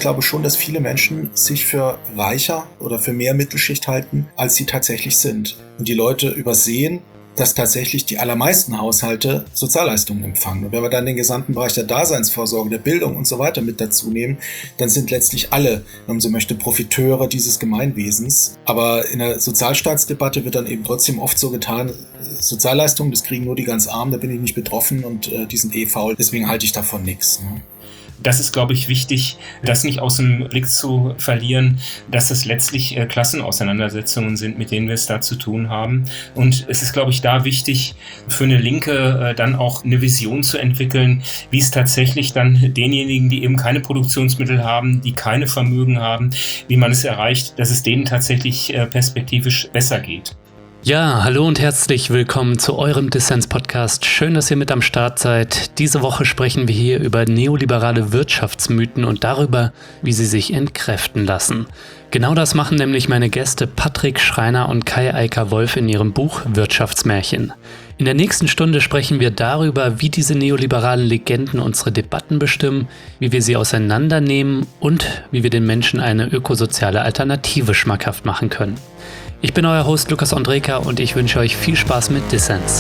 glaube schon, dass viele Menschen sich für reicher oder für mehr Mittelschicht halten, als sie tatsächlich sind. Und die Leute übersehen, dass tatsächlich die allermeisten Haushalte Sozialleistungen empfangen. Und wenn wir dann den gesamten Bereich der Daseinsvorsorge, der Bildung und so weiter mit dazu nehmen, dann sind letztlich alle, wenn man so möchte, Profiteure dieses Gemeinwesens. Aber in der Sozialstaatsdebatte wird dann eben trotzdem oft so getan, Sozialleistungen, das kriegen nur die ganz Armen, da bin ich nicht betroffen und die sind faul, deswegen halte ich davon nichts. Ne? Das ist, glaube ich, wichtig, das nicht aus dem Blick zu verlieren, dass es letztlich Klassenauseinandersetzungen sind, mit denen wir es da zu tun haben. Und es ist, glaube ich, da wichtig, für eine Linke dann auch eine Vision zu entwickeln, wie es tatsächlich dann denjenigen, die eben keine Produktionsmittel haben, die keine Vermögen haben, wie man es erreicht, dass es denen tatsächlich perspektivisch besser geht. Ja, hallo und herzlich willkommen zu eurem Dissens-Podcast. Schön, dass ihr mit am Start seid. Diese Woche sprechen wir hier über neoliberale Wirtschaftsmythen und darüber, wie sie sich entkräften lassen. Genau das machen nämlich meine Gäste Patrick Schreiner und Kai Eicker-Wolf in ihrem Buch Wirtschaftsmärchen. In der nächsten Stunde sprechen wir darüber, wie diese neoliberalen Legenden unsere Debatten bestimmen, wie wir sie auseinandernehmen und wie wir den Menschen eine ökosoziale Alternative schmackhaft machen können. Ich bin euer Host Lukas Andreka und ich wünsche euch viel Spaß mit Dissens.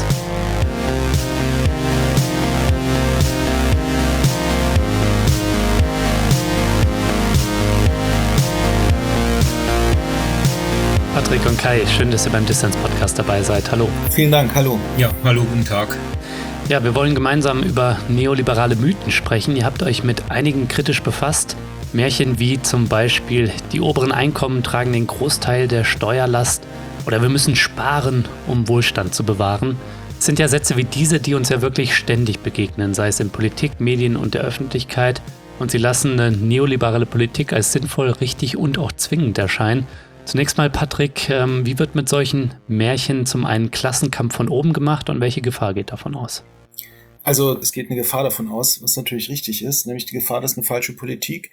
Patrick und Kai, schön, dass ihr beim Dissens-Podcast dabei seid. Hallo. Vielen Dank, hallo. Ja, hallo, guten Tag. Ja, wir wollen gemeinsam über neoliberale Mythen sprechen. Ihr habt euch mit einigen kritisch befasst. Märchen wie zum Beispiel, die oberen Einkommen tragen den Großteil der Steuerlast oder wir müssen sparen, um Wohlstand zu bewahren. Es sind ja Sätze wie diese, die uns ja wirklich ständig begegnen, sei es in Politik, Medien und der Öffentlichkeit. Und sie lassen eine neoliberale Politik als sinnvoll, richtig und auch zwingend erscheinen. Zunächst mal, Patrick, wie wird mit solchen Märchen zum einen Klassenkampf von oben gemacht und welche Gefahr geht davon aus? Also es geht eine Gefahr davon aus, was natürlich richtig ist, nämlich die Gefahr, dass eine falsche Politik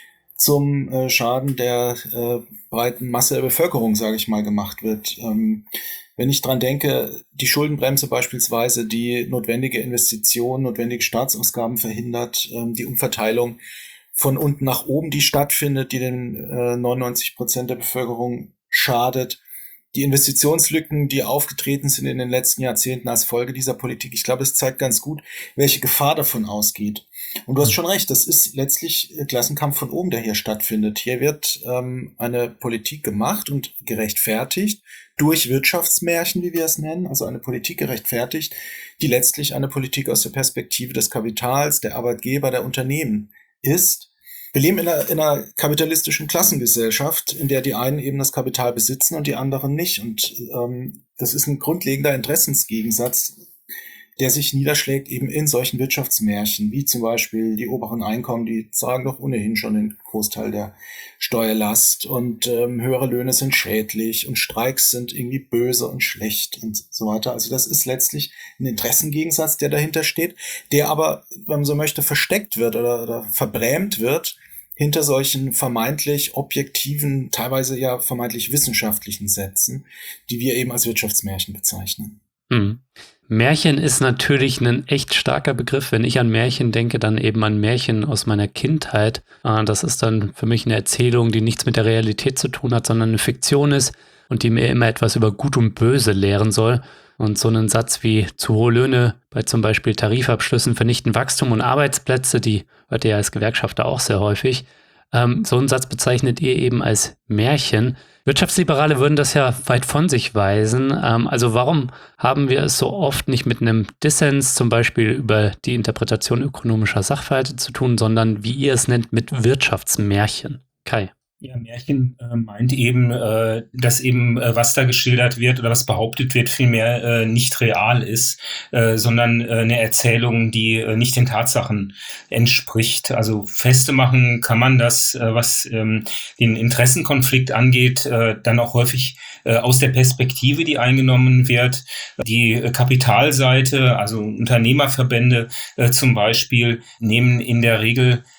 zum Schaden der breiten Masse der Bevölkerung, sage ich mal, gemacht wird. Wenn ich dran denke, die Schuldenbremse beispielsweise, die notwendige Investitionen, notwendige Staatsausgaben verhindert, die Umverteilung von unten nach oben, die stattfindet, die den 99% der Bevölkerung schadet, die Investitionslücken, die aufgetreten sind in den letzten Jahrzehnten als Folge dieser Politik, ich glaube, es zeigt ganz gut, welche Gefahr davon ausgeht. Und du hast schon recht, das ist letztlich Klassenkampf von oben, der hier stattfindet. Hier wird eine Politik gemacht und gerechtfertigt durch Wirtschaftsmärchen, wie wir es nennen, also eine Politik gerechtfertigt, die letztlich eine Politik aus der Perspektive des Kapitals, der Arbeitgeber, der Unternehmen ist. Wir leben in einer kapitalistischen Klassengesellschaft, in der die einen eben das Kapital besitzen und die anderen nicht. Und das ist ein grundlegender Interessensgegensatz, der sich niederschlägt eben in solchen Wirtschaftsmärchen, wie zum Beispiel die oberen Einkommen, die tragen doch ohnehin schon den Großteil der Steuerlast und höhere Löhne sind schädlich und Streiks sind irgendwie böse und schlecht und so weiter. Also das ist letztlich ein Interessengegensatz, der dahinter steht, der aber, wenn man so möchte, versteckt wird oder verbrämt wird hinter solchen vermeintlich objektiven, teilweise ja vermeintlich wissenschaftlichen Sätzen, die wir eben als Wirtschaftsmärchen bezeichnen. Mhm. Märchen ist natürlich ein echt starker Begriff. Wenn ich an Märchen denke, dann eben an Märchen aus meiner Kindheit. Das ist dann für mich eine Erzählung, die nichts mit der Realität zu tun hat, sondern eine Fiktion ist und die mir immer etwas über Gut und Böse lehren soll. Und so einen Satz wie zu hohe Löhne bei zum Beispiel Tarifabschlüssen vernichten Wachstum und Arbeitsplätze, die hört ihr ja als Gewerkschafter auch sehr häufig. So einen Satz bezeichnet ihr eben als Märchen. Wirtschaftsliberale würden das ja weit von sich weisen. Also warum haben wir es so oft nicht mit einem Dissens zum Beispiel über die Interpretation ökonomischer Sachverhalte zu tun, sondern wie ihr es nennt, mit Wirtschaftsmärchen? Kai. Ja, Märchen meint eben, dass eben was da geschildert wird oder was behauptet wird, vielmehr nicht real ist, sondern eine Erzählung, die nicht den Tatsachen entspricht. Also festmachen kann man das, was den Interessenkonflikt angeht, dann auch häufig aus der Perspektive, die eingenommen wird. Die Kapitalseite, also Unternehmerverbände zum Beispiel, nehmen in der Regel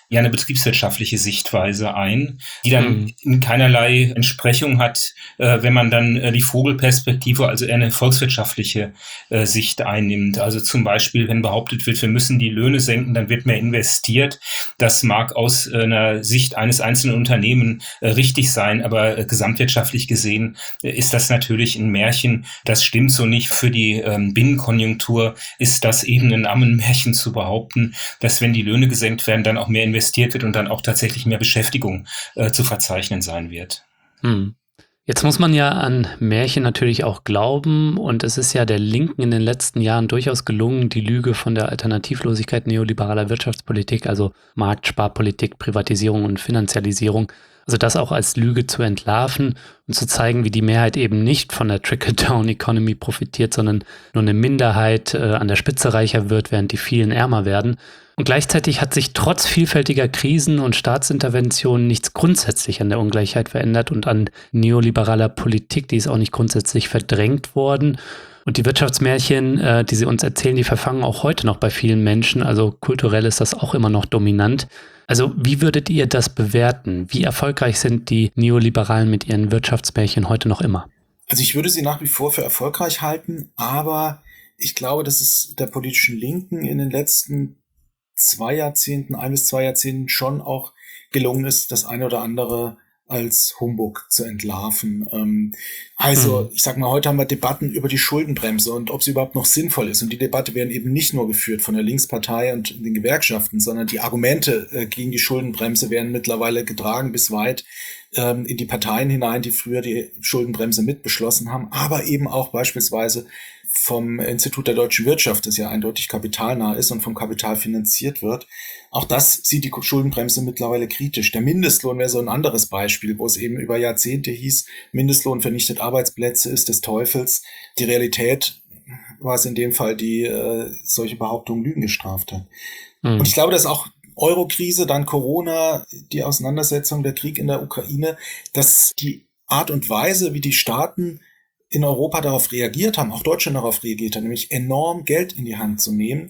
ja eine betriebswirtschaftliche Sichtweise ein, die dann in keinerlei Entsprechung hat, wenn man dann die Vogelperspektive, also eher eine volkswirtschaftliche Sicht einnimmt. Also zum Beispiel, wenn behauptet wird, wir müssen die Löhne senken, dann wird mehr investiert. Das mag aus einer Sicht eines einzelnen Unternehmens richtig sein, aber gesamtwirtschaftlich gesehen ist das natürlich ein Märchen. Das stimmt so nicht. Für die Binnenkonjunktur ist das eben ein Ammenmärchen zu behaupten, dass wenn die Löhne gesenkt werden, dann auch mehr investiert wird und dann auch tatsächlich mehr Beschäftigung zu verzeichnen sein wird. Jetzt muss man ja an Märchen natürlich auch glauben, und es ist ja der Linken in den letzten Jahren durchaus gelungen, die Lüge von der Alternativlosigkeit neoliberaler Wirtschaftspolitik, also Marktsparpolitik, Privatisierung und Finanzialisierung, also das auch als Lüge zu entlarven und zu zeigen, wie die Mehrheit eben nicht von der Trickle-Down-Economy profitiert, sondern nur eine Minderheit an der Spitze reicher wird, während die vielen ärmer werden. Und gleichzeitig hat sich trotz vielfältiger Krisen und Staatsinterventionen nichts grundsätzlich an der Ungleichheit verändert und an neoliberaler Politik, die ist auch nicht grundsätzlich verdrängt worden. Und die Wirtschaftsmärchen, die sie uns erzählen, die verfangen auch heute noch bei vielen Menschen. Also kulturell ist das auch immer noch dominant. Also wie würdet ihr das bewerten? Wie erfolgreich sind die Neoliberalen mit ihren Wirtschaftsmärchen heute noch immer? Also ich würde sie nach wie vor für erfolgreich halten, aber ich glaube, dass es der politischen Linken in den letzten 1 bis 2 Jahrzehnten schon auch gelungen ist, das eine oder andere als Humbug zu entlarven. Ich sag mal, heute haben wir Debatten über die Schuldenbremse und ob sie überhaupt noch sinnvoll ist. Und die Debatte werden eben nicht nur geführt von der Linkspartei und den Gewerkschaften, sondern die Argumente gegen die Schuldenbremse werden mittlerweile getragen bis weit in die Parteien hinein, die früher die Schuldenbremse mitbeschlossen haben, aber eben auch beispielsweise vom Institut der deutschen Wirtschaft, das ja eindeutig kapitalnah ist und vom Kapital finanziert wird. Auch das sieht die Schuldenbremse mittlerweile kritisch. Der Mindestlohn wäre so ein anderes Beispiel, wo es eben über Jahrzehnte hieß, Mindestlohn vernichtet Arbeitsplätze, ist des Teufels. Die Realität war es in dem Fall, die solche Behauptungen Lügen gestraft hat. Und ich glaube, dass auch Euro-Krise, dann Corona, die Auseinandersetzung, der Krieg in der Ukraine, dass die Art und Weise, wie die Staaten in Europa darauf reagiert haben, auch Deutschland darauf reagiert hat, nämlich enorm Geld in die Hand zu nehmen,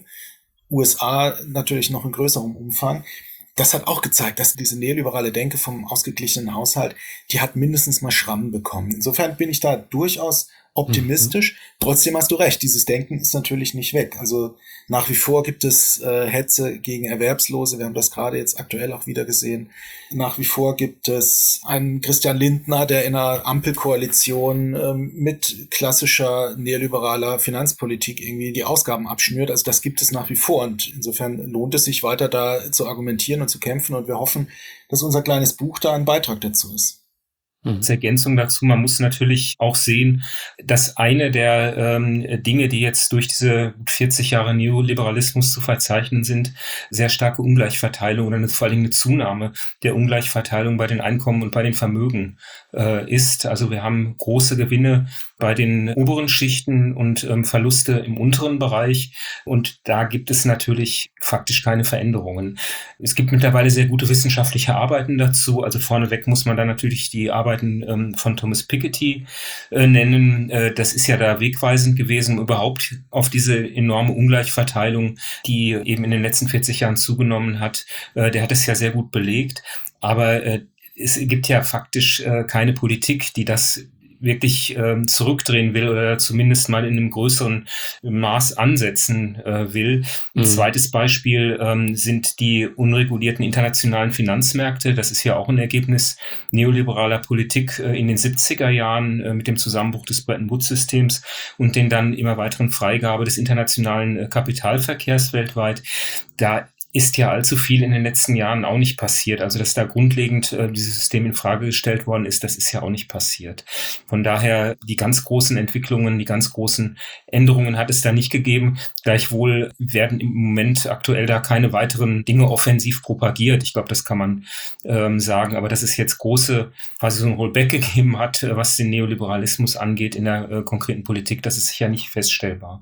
USA natürlich noch in größerem Umfang, das hat auch gezeigt, dass diese neoliberale Denke vom ausgeglichenen Haushalt, die hat mindestens mal Schrammen bekommen. Insofern bin ich da durchaus optimistisch. Trotzdem hast du recht, dieses Denken ist natürlich nicht weg. Also nach wie vor gibt es Hetze gegen Erwerbslose. Wir haben das gerade jetzt aktuell auch wieder gesehen. Nach wie vor gibt es einen Christian Lindner, der in einer Ampelkoalition mit klassischer neoliberaler Finanzpolitik irgendwie die Ausgaben abschnürt. Also das gibt es nach wie vor. Und insofern lohnt es sich weiter da zu argumentieren und zu kämpfen. Und wir hoffen, dass unser kleines Buch da ein Beitrag dazu ist. Als Ergänzung dazu, man muss natürlich auch sehen, dass eine der Dinge, die jetzt durch diese 40 Jahre Neoliberalismus zu verzeichnen sind, sehr starke Ungleichverteilung oder vor allem eine Zunahme der Ungleichverteilung bei den Einkommen und bei den Vermögen ist. Also wir haben große Gewinne bei den oberen Schichten und Verluste im unteren Bereich. Und da gibt es natürlich faktisch keine Veränderungen. Es gibt mittlerweile sehr gute wissenschaftliche Arbeiten dazu. Also vorneweg muss man da natürlich die Arbeiten von Thomas Piketty nennen. Das ist ja da wegweisend gewesen, um überhaupt auf diese enorme Ungleichverteilung, die eben in den letzten 40 Jahren zugenommen hat. Der hat es ja sehr gut belegt. Aber es gibt ja faktisch keine Politik, die das wirklich zurückdrehen will oder zumindest mal in einem größeren Maß ansetzen will. Ein zweites Beispiel sind die unregulierten internationalen Finanzmärkte. Das ist ja auch ein Ergebnis neoliberaler Politik in den 70er Jahren mit dem Zusammenbruch des Bretton Woods-Systems und den dann immer weiteren Freigabe des internationalen Kapitalverkehrs weltweit. Da ist ja allzu viel in den letzten Jahren auch nicht passiert. Also dass da grundlegend dieses System in Frage gestellt worden ist, das ist ja auch nicht passiert. Von daher die ganz großen Entwicklungen, die ganz großen Änderungen hat es da nicht gegeben. Gleichwohl werden im Moment aktuell da keine weiteren Dinge offensiv propagiert. Ich glaube, das kann man sagen. Aber dass es jetzt quasi so ein Rollback gegeben hat, was den Neoliberalismus angeht in der konkreten Politik, das ist sicher nicht feststellbar.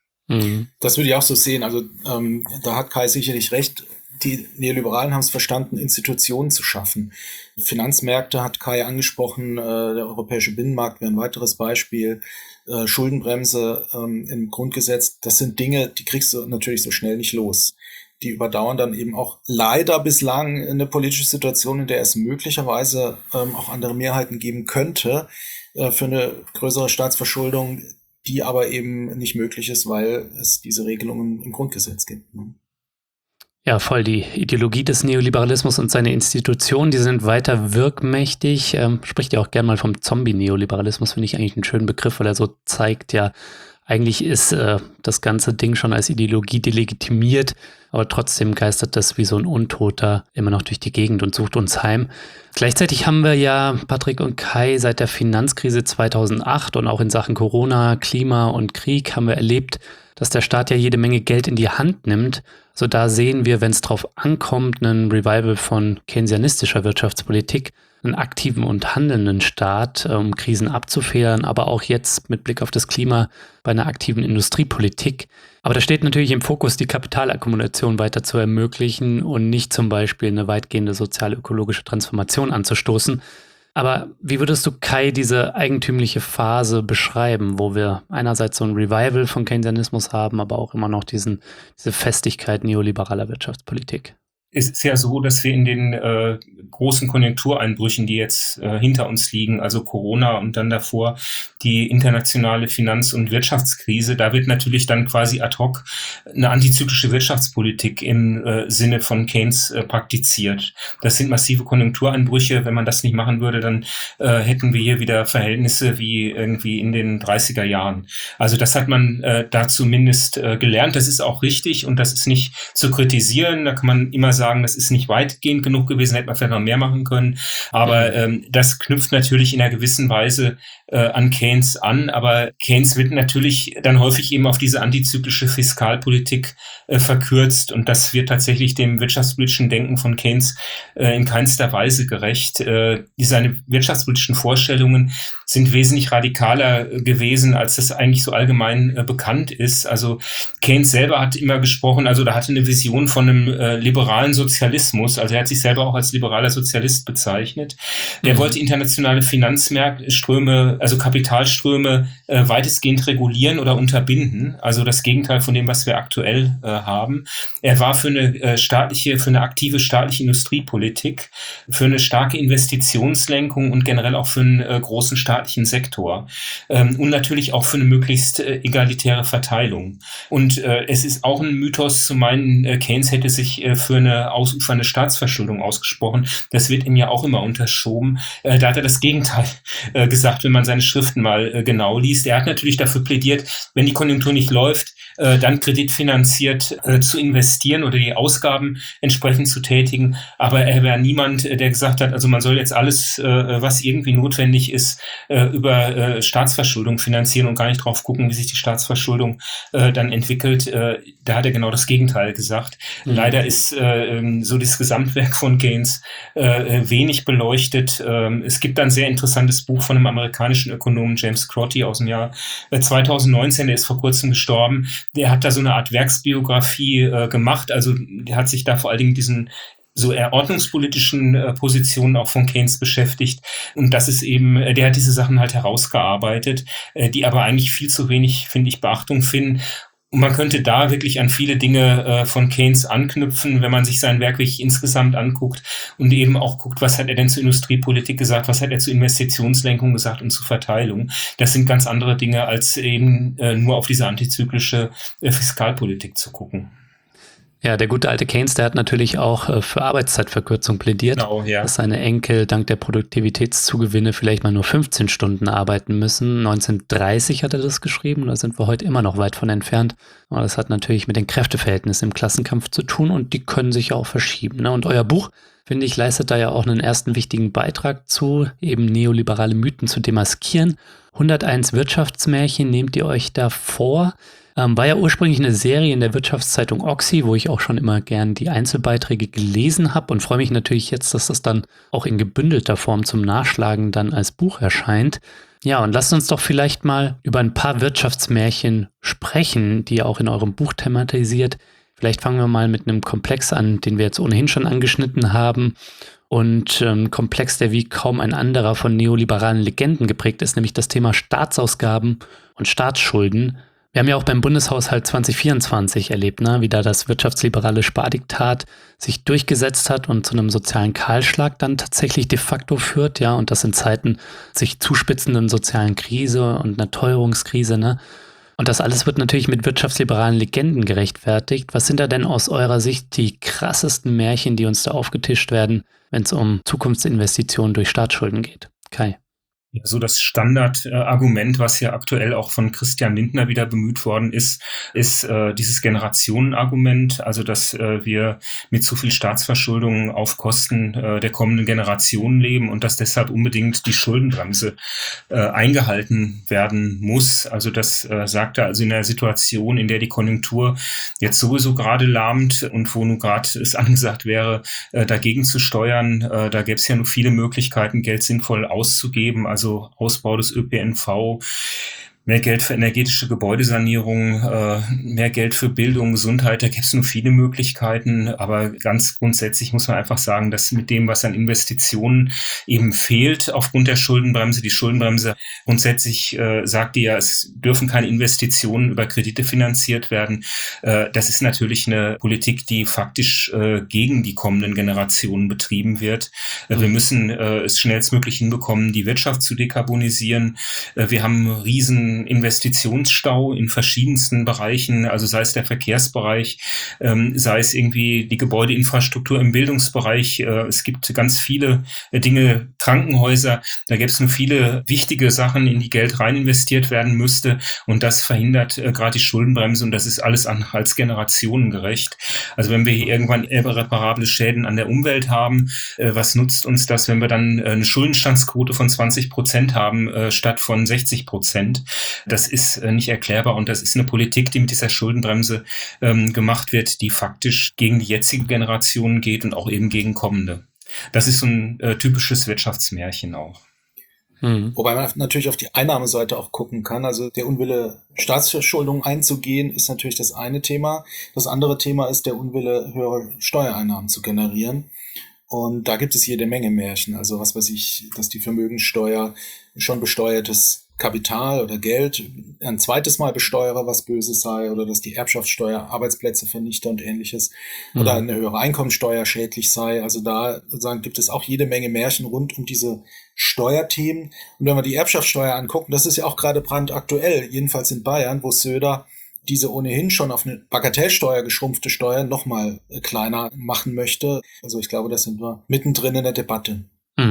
Das würde ich auch so sehen. Also da hat Kai sicherlich recht. Die Neoliberalen haben es verstanden, Institutionen zu schaffen. Finanzmärkte hat Kai angesprochen, der europäische Binnenmarkt wäre ein weiteres Beispiel. Schuldenbremse im Grundgesetz, das sind Dinge, die kriegst du natürlich so schnell nicht los. die überdauern dann eben auch leider bislang eine politische Situation, in der es möglicherweise auch andere Mehrheiten geben könnte für eine größere Staatsverschuldung, die aber eben nicht möglich ist, weil es diese Regelungen im Grundgesetz gibt. Ne? Ja, voll. Die Ideologie des Neoliberalismus und seine Institutionen, die sind weiter wirkmächtig. Spricht ja auch gern mal vom Zombie-Neoliberalismus, finde ich eigentlich einen schönen Begriff, weil er so zeigt, ja, eigentlich ist das ganze Ding schon als Ideologie delegitimiert, aber trotzdem geistert das wie so ein Untoter immer noch durch die Gegend und sucht uns heim. Gleichzeitig haben wir ja, Patrick und Kai, seit der Finanzkrise 2008 und auch in Sachen Corona, Klima und Krieg haben wir erlebt, dass der Staat ja jede Menge Geld in die Hand nimmt. So da sehen wir, wenn es drauf ankommt, einen Revival von keynesianistischer Wirtschaftspolitik, einen aktiven und handelnden Staat, um Krisen abzufedern, aber auch jetzt mit Blick auf das Klima bei einer aktiven Industriepolitik. Aber da steht natürlich im Fokus, die Kapitalakkumulation weiter zu ermöglichen und nicht zum Beispiel eine weitgehende sozial-ökologische Transformation anzustoßen. Aber wie würdest du, Kai, diese eigentümliche Phase beschreiben, wo wir einerseits so ein Revival von Keynesianismus haben, aber auch immer noch diese Festigkeit neoliberaler Wirtschaftspolitik? Es ist ja so, dass wir in den großen Konjunktureinbrüchen, die jetzt hinter uns liegen, also Corona und dann davor die internationale Finanz- und Wirtschaftskrise, da wird natürlich dann quasi ad hoc eine antizyklische Wirtschaftspolitik im Sinne von Keynes praktiziert. Das sind massive Konjunktureinbrüche. Wenn man das nicht machen würde, dann hätten wir hier wieder Verhältnisse wie irgendwie in den 30er Jahren. Also das hat man da zumindest gelernt. Das ist auch richtig und das ist nicht zu kritisieren. Da kann man immer sagen, das ist nicht weitgehend genug gewesen, hätte man vielleicht noch mehr machen können. Aber das knüpft natürlich in einer gewissen Weise an Keynes an. Aber Keynes wird natürlich dann häufig eben auf diese antizyklische Fiskalpolitik verkürzt. Und das wird tatsächlich dem wirtschaftspolitischen Denken von Keynes in keinster Weise gerecht. Seine wirtschaftspolitischen Vorstellungen sind wesentlich radikaler gewesen, als das eigentlich so allgemein bekannt ist. Also Keynes selber hat immer gesprochen, also da hatte eine Vision von einem liberalen Sozialismus. Also er hat sich selber auch als liberaler Sozialist bezeichnet. Der wollte internationale Finanzströme, also Kapitalströme weitestgehend regulieren oder unterbinden. Also das Gegenteil von dem, was wir aktuell haben. Er war für eine aktive staatliche Industriepolitik, für eine starke Investitionslenkung und generell auch für einen großen staatlichen Sektor und natürlich auch für eine möglichst egalitäre Verteilung. Und es ist auch ein Mythos zu meinen, Keynes hätte sich für eine ausufernde Staatsverschuldung ausgesprochen. Das wird ihm ja auch immer unterschoben. Da hat er das Gegenteil gesagt, wenn man seine Schriften mal genau liest. Er hat natürlich dafür plädiert, wenn die Konjunktur nicht läuft, dann kreditfinanziert zu investieren oder die Ausgaben entsprechend zu tätigen. Aber er wäre niemand, der gesagt hat, also man soll jetzt alles, was irgendwie notwendig ist, über Staatsverschuldung finanzieren und gar nicht drauf gucken, wie sich die Staatsverschuldung dann entwickelt. Da hat er genau das Gegenteil gesagt. Leider ist so das Gesamtwerk von Keynes wenig beleuchtet. Es gibt ein sehr interessantes Buch von einem amerikanischen Ökonomen, James Crotty, aus dem Jahr 2019, der ist vor kurzem gestorben. Der hat da so eine Art Werksbiografie gemacht. Also der hat sich da vor allen Dingen diesen so eher ordnungspolitischen Positionen auch von Keynes beschäftigt. Und das ist eben, der hat diese Sachen halt herausgearbeitet, die aber eigentlich viel zu wenig, finde ich, Beachtung finden. Und man könnte da wirklich an viele Dinge von Keynes anknüpfen, wenn man sich sein Werk wirklich insgesamt anguckt und eben auch guckt, was hat er denn zur Industriepolitik gesagt, was hat er zur Investitionslenkung gesagt und zur Verteilung. Das sind ganz andere Dinge, als eben nur auf diese antizyklische Fiskalpolitik zu gucken. Ja, der gute alte Keynes, der hat natürlich auch für Arbeitszeitverkürzung plädiert, genau, ja. Dass seine Enkel dank der Produktivitätszugewinne vielleicht mal nur 15 Stunden arbeiten müssen. 1930 hat er das geschrieben und da sind wir heute immer noch weit von entfernt. Aber das hat natürlich mit den Kräfteverhältnissen im Klassenkampf zu tun und die können sich ja auch verschieben. Ne? Und euer Buch, finde ich, leistet da ja auch einen ersten wichtigen Beitrag zu, eben neoliberale Mythen zu demaskieren. 101 Wirtschaftsmärchen nehmt ihr euch da vor. War ja ursprünglich eine Serie in der Wirtschaftszeitung Oxy, wo ich auch schon immer gern die Einzelbeiträge gelesen habe und freue mich natürlich jetzt, dass das dann auch in gebündelter Form zum Nachschlagen dann als Buch erscheint. Ja, und lasst uns doch vielleicht mal über ein paar Wirtschaftsmärchen sprechen, die ihr auch in eurem Buch thematisiert. Vielleicht fangen wir mal mit einem Komplex an, den wir jetzt ohnehin schon angeschnitten haben. Und ein Komplex, der wie kaum ein anderer von neoliberalen Legenden geprägt ist, nämlich das Thema Staatsausgaben und Staatsschulden. Wir haben ja auch beim Bundeshaushalt 2024 erlebt, ne, wie da das wirtschaftsliberale Spardiktat sich durchgesetzt hat und zu einem sozialen Kahlschlag dann tatsächlich de facto führt, ja, und das in Zeiten sich zuspitzenden sozialen Krise und einer Teuerungskrise, ne. Und das alles wird natürlich mit wirtschaftsliberalen Legenden gerechtfertigt. Was sind da denn aus eurer Sicht die krassesten Märchen, die uns da aufgetischt werden, wenn es um Zukunftsinvestitionen durch Staatsschulden geht? Kai. So das Standardargument, was ja aktuell auch von Christian Lindner wieder bemüht worden ist dieses Generationenargument, also dass wir mit zu viel Staatsverschuldung auf Kosten der kommenden Generationen leben und dass deshalb unbedingt die Schuldenbremse eingehalten werden muss. Also das sagt er also in einer Situation, in der die Konjunktur jetzt sowieso gerade lahmt und wo nun gerade es angesagt wäre, dagegen zu steuern. Da gäbe es ja nur viele Möglichkeiten, Geld sinnvoll auszugeben, also Ausbau des ÖPNV, mehr Geld für energetische Gebäudesanierung, mehr Geld für Bildung, Gesundheit, da gibt es nur viele Möglichkeiten, aber ganz grundsätzlich muss man einfach sagen, dass mit dem, was an Investitionen eben fehlt aufgrund der Schuldenbremse, die Schuldenbremse grundsätzlich sagt die ja, es dürfen keine Investitionen über Kredite finanziert werden. Das ist natürlich eine Politik, die faktisch gegen die kommenden Generationen betrieben wird. Wir müssen es schnellstmöglich hinbekommen, die Wirtschaft zu dekarbonisieren. Wir haben riesen Investitionsstau in verschiedensten Bereichen, also sei es der Verkehrsbereich, sei es irgendwie die Gebäudeinfrastruktur im Bildungsbereich. Es gibt ganz viele Dinge, Krankenhäuser, da gibt es nur viele wichtige Sachen, in die Geld rein investiert werden müsste und das verhindert gerade die Schuldenbremse und das ist alles als generationengerecht. Also wenn wir hier irgendwann irreparable Schäden an der Umwelt haben, was nutzt uns das, wenn wir dann eine Schuldenstandsquote von 20% haben, statt von 60%? Das ist nicht erklärbar und das ist eine Politik, die mit dieser Schuldenbremse gemacht wird, die faktisch gegen die jetzige Generation geht und auch eben gegen kommende. Das ist so ein typisches Wirtschaftsmärchen auch. Wobei man natürlich auf die Einnahmeseite auch gucken kann. Also der Unwille, Staatsverschuldung einzugehen, ist natürlich das eine Thema. Das andere Thema ist der Unwille, höhere Steuereinnahmen zu generieren. Und da gibt es jede Menge Märchen. Also was weiß ich, dass die Vermögensteuer schon besteuertes Kapital oder Geld ein zweites Mal besteuere, was Böses sei, oder dass die Erbschaftssteuer Arbeitsplätze vernichte und ähnliches, oder eine höhere Einkommensteuer schädlich sei. Also da sozusagen gibt es auch jede Menge Märchen rund um diese Steuerthemen. Und wenn wir die Erbschaftssteuer angucken, das ist ja auch gerade brandaktuell, jedenfalls in Bayern, wo Söder diese ohnehin schon auf eine Bagatellsteuer geschrumpfte Steuer nochmal kleiner machen möchte. Also ich glaube, da sind wir mittendrin in der Debatte.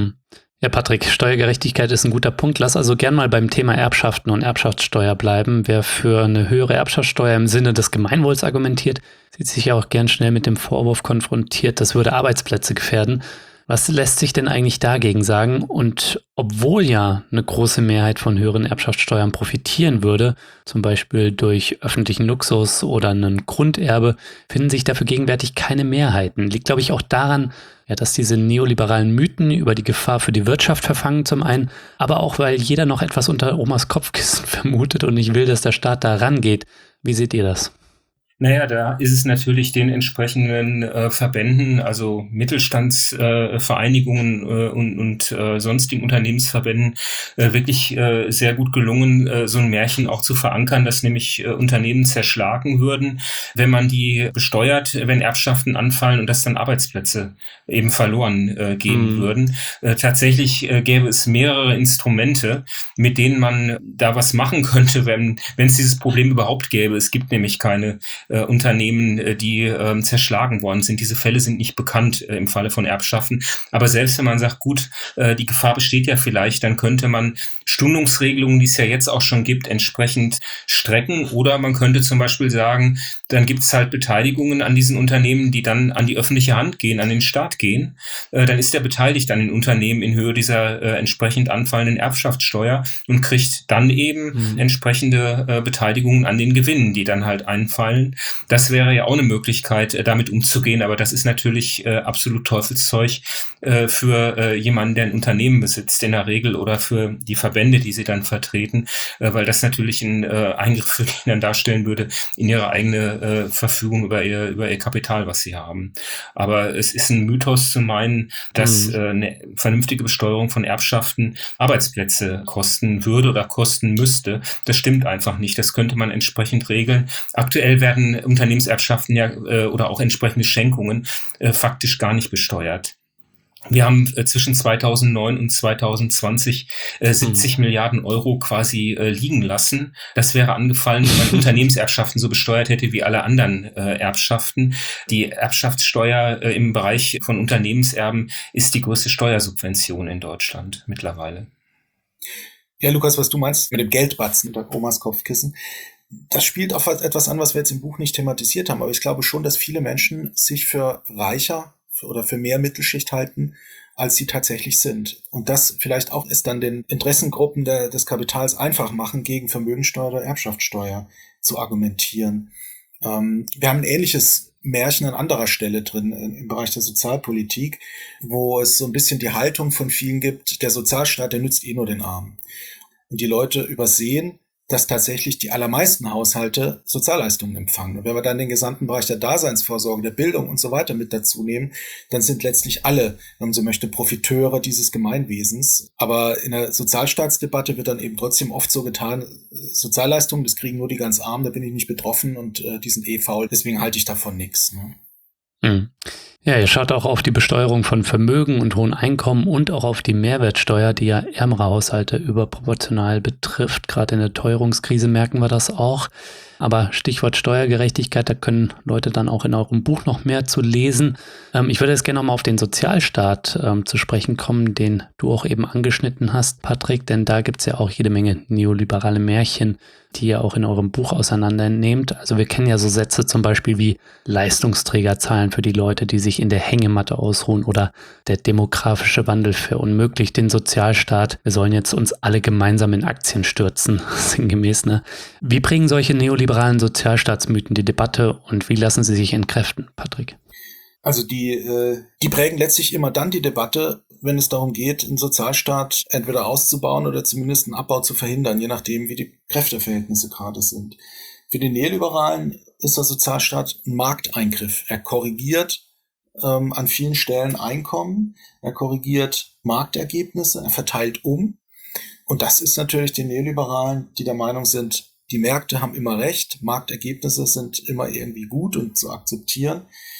Ja, Patrick, Steuergerechtigkeit ist ein guter Punkt. Lass also gern mal beim Thema Erbschaften und Erbschaftssteuer bleiben. Wer für eine höhere Erbschaftssteuer im Sinne des Gemeinwohls argumentiert, sieht sich ja auch gern schnell mit dem Vorwurf konfrontiert, das würde Arbeitsplätze gefährden. Was lässt sich denn eigentlich dagegen sagen? Und obwohl ja eine große Mehrheit von höheren Erbschaftssteuern profitieren würde, zum Beispiel durch öffentlichen Luxus oder einen Grunderbe, finden sich dafür gegenwärtig keine Mehrheiten. Liegt, glaube ich, auch daran, ja, dass diese neoliberalen Mythen über die Gefahr für die Wirtschaft verfangen zum einen, aber auch, weil jeder noch etwas unter Omas Kopfkissen vermutet und nicht will, dass der Staat da rangeht. Wie seht ihr das? Naja, da ist es natürlich den entsprechenden Verbänden, also Mittelstandsvereinigungen und sonstigen Unternehmensverbänden wirklich sehr gut gelungen, so ein Märchen auch zu verankern, dass nämlich Unternehmen zerschlagen würden, wenn man die besteuert, wenn Erbschaften anfallen und dass dann Arbeitsplätze eben verloren gehen würden. Tatsächlich gäbe es mehrere Instrumente, mit denen man da was machen könnte, wenn es dieses Problem überhaupt gäbe. Es gibt nämlich keine Unternehmen, die zerschlagen worden sind. Diese Fälle sind nicht bekannt im Falle von Erbschaften. Aber selbst wenn man sagt, gut, die Gefahr besteht ja vielleicht, dann könnte man Stundungsregelungen, die es ja jetzt auch schon gibt, entsprechend strecken. Oder man könnte zum Beispiel sagen, dann gibt es halt Beteiligungen an diesen Unternehmen, die dann an die öffentliche Hand gehen, an den Staat gehen. Dann ist er beteiligt an den Unternehmen in Höhe dieser entsprechend anfallenden Erbschaftssteuer und kriegt dann eben entsprechende Beteiligungen an den Gewinnen, die dann halt einfallen. können. Das wäre ja auch eine Möglichkeit, damit umzugehen, aber das ist natürlich absolut Teufelszeug für jemanden, der ein Unternehmen besitzt in der Regel oder für die Verbände, die sie dann vertreten, weil das natürlich einen Eingriff für die dann darstellen würde in ihre eigene Verfügung über ihr Kapital, was sie haben. Aber es ist ein Mythos zu meinen, dass eine vernünftige Besteuerung von Erbschaften Arbeitsplätze kosten würde oder kosten müsste. Das stimmt einfach nicht. Das könnte man entsprechend regeln. Aktuell werden Unternehmenserbschaften ja oder auch entsprechende Schenkungen faktisch gar nicht besteuert. Wir haben zwischen 2009 und 2020 70 Milliarden Euro quasi liegen lassen. Das wäre angefallen, wenn man Unternehmenserbschaften so besteuert hätte wie alle anderen Erbschaften. Die Erbschaftssteuer im Bereich von Unternehmenserben ist die größte Steuersubvention in Deutschland mittlerweile. Ja, Lukas, was du meinst mit dem Geldbatzen unter Omas Kopfkissen, das spielt auf etwas an, was wir jetzt im Buch nicht thematisiert haben. Aber ich glaube schon, dass viele Menschen sich für reicher oder für mehr Mittelschicht halten, als sie tatsächlich sind. Und das vielleicht auch es dann den Interessengruppen des Kapitals einfach machen, gegen Vermögensteuer oder Erbschaftssteuer zu argumentieren. Wir haben ein ähnliches Märchen an anderer Stelle drin im Bereich der Sozialpolitik, wo es so ein bisschen die Haltung von vielen gibt, der Sozialstaat, der nützt nur den Armen. Und die Leute übersehen, dass tatsächlich die allermeisten Haushalte Sozialleistungen empfangen. Und wenn wir dann den gesamten Bereich der Daseinsvorsorge, der Bildung und so weiter mit dazu nehmen, dann sind letztlich alle, wenn man so möchte, Profiteure dieses Gemeinwesens. Aber in der Sozialstaatsdebatte wird dann eben trotzdem oft so getan, Sozialleistungen, das kriegen nur die ganz Armen, da bin ich nicht betroffen und die sind faul, deswegen halte ich davon nichts. Ne? Ja, ihr schaut auch auf die Besteuerung von Vermögen und hohen Einkommen und auch auf die Mehrwertsteuer, die ja ärmere Haushalte überproportional betrifft. Gerade in der Teuerungskrise merken wir das auch. Aber Stichwort Steuergerechtigkeit, da können Leute dann auch in eurem Buch noch mehr zu lesen. Ich würde jetzt gerne nochmal auf den Sozialstaat zu sprechen kommen, den du auch eben angeschnitten hast, Patrick, denn da gibt es ja auch jede Menge neoliberale Märchen, die ihr auch in eurem Buch auseinandernehmt. Also wir kennen ja so Sätze zum Beispiel wie Leistungsträger zahlen für die Leute, die sich in der Hängematte ausruhen, oder der demografische Wandel verunmöglicht den Sozialstaat. Wir sollen jetzt uns alle gemeinsam in Aktien stürzen, sinngemäß, ne? Wie prägen solche neoliberalen Sozialstaatsmythen die Debatte und wie lassen sie sich entkräften, Patrick? Also die prägen letztlich immer dann die Debatte, wenn es darum geht, einen Sozialstaat entweder auszubauen oder zumindest einen Abbau zu verhindern, je nachdem, wie die Kräfteverhältnisse gerade sind. Für die Neoliberalen ist der Sozialstaat ein Markteingriff. Er korrigiert an vielen Stellen Einkommen, er korrigiert Marktergebnisse, er verteilt um. Und das ist natürlich den Neoliberalen, die der Meinung sind, die Märkte haben immer recht, Marktergebnisse sind immer irgendwie gut und zu akzeptieren,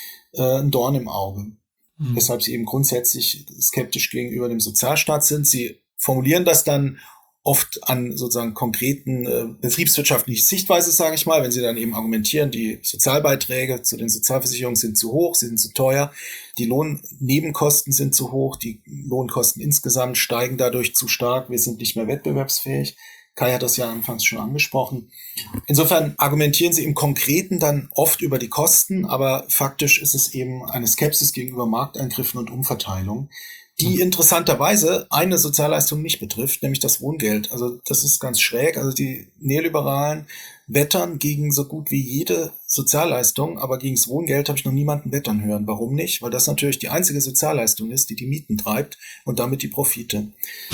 ein Dorn im Auge. Weshalb sie eben grundsätzlich skeptisch gegenüber dem Sozialstaat sind. Sie formulieren das dann oft an sozusagen konkreten betriebswirtschaftlichen Sichtweise, sage ich mal, wenn sie dann eben argumentieren, die Sozialbeiträge zu den Sozialversicherungen sind zu hoch, sie sind zu teuer, die Lohnnebenkosten sind zu hoch, die Lohnkosten insgesamt steigen dadurch zu stark, wir sind nicht mehr wettbewerbsfähig. Kai hat das ja anfangs schon angesprochen. Insofern argumentieren sie im Konkreten dann oft über die Kosten, aber faktisch ist es eben eine Skepsis gegenüber Markteingriffen und Umverteilung, die interessanterweise eine Sozialleistung nicht betrifft, nämlich das Wohngeld. Also das ist ganz schräg. Also die Neoliberalen wettern gegen so gut wie jede Sozialleistung, aber gegen das Wohngeld habe ich noch niemanden wettern hören. Warum nicht? Weil das natürlich die einzige Sozialleistung ist, die die Mieten treibt und damit die Profite.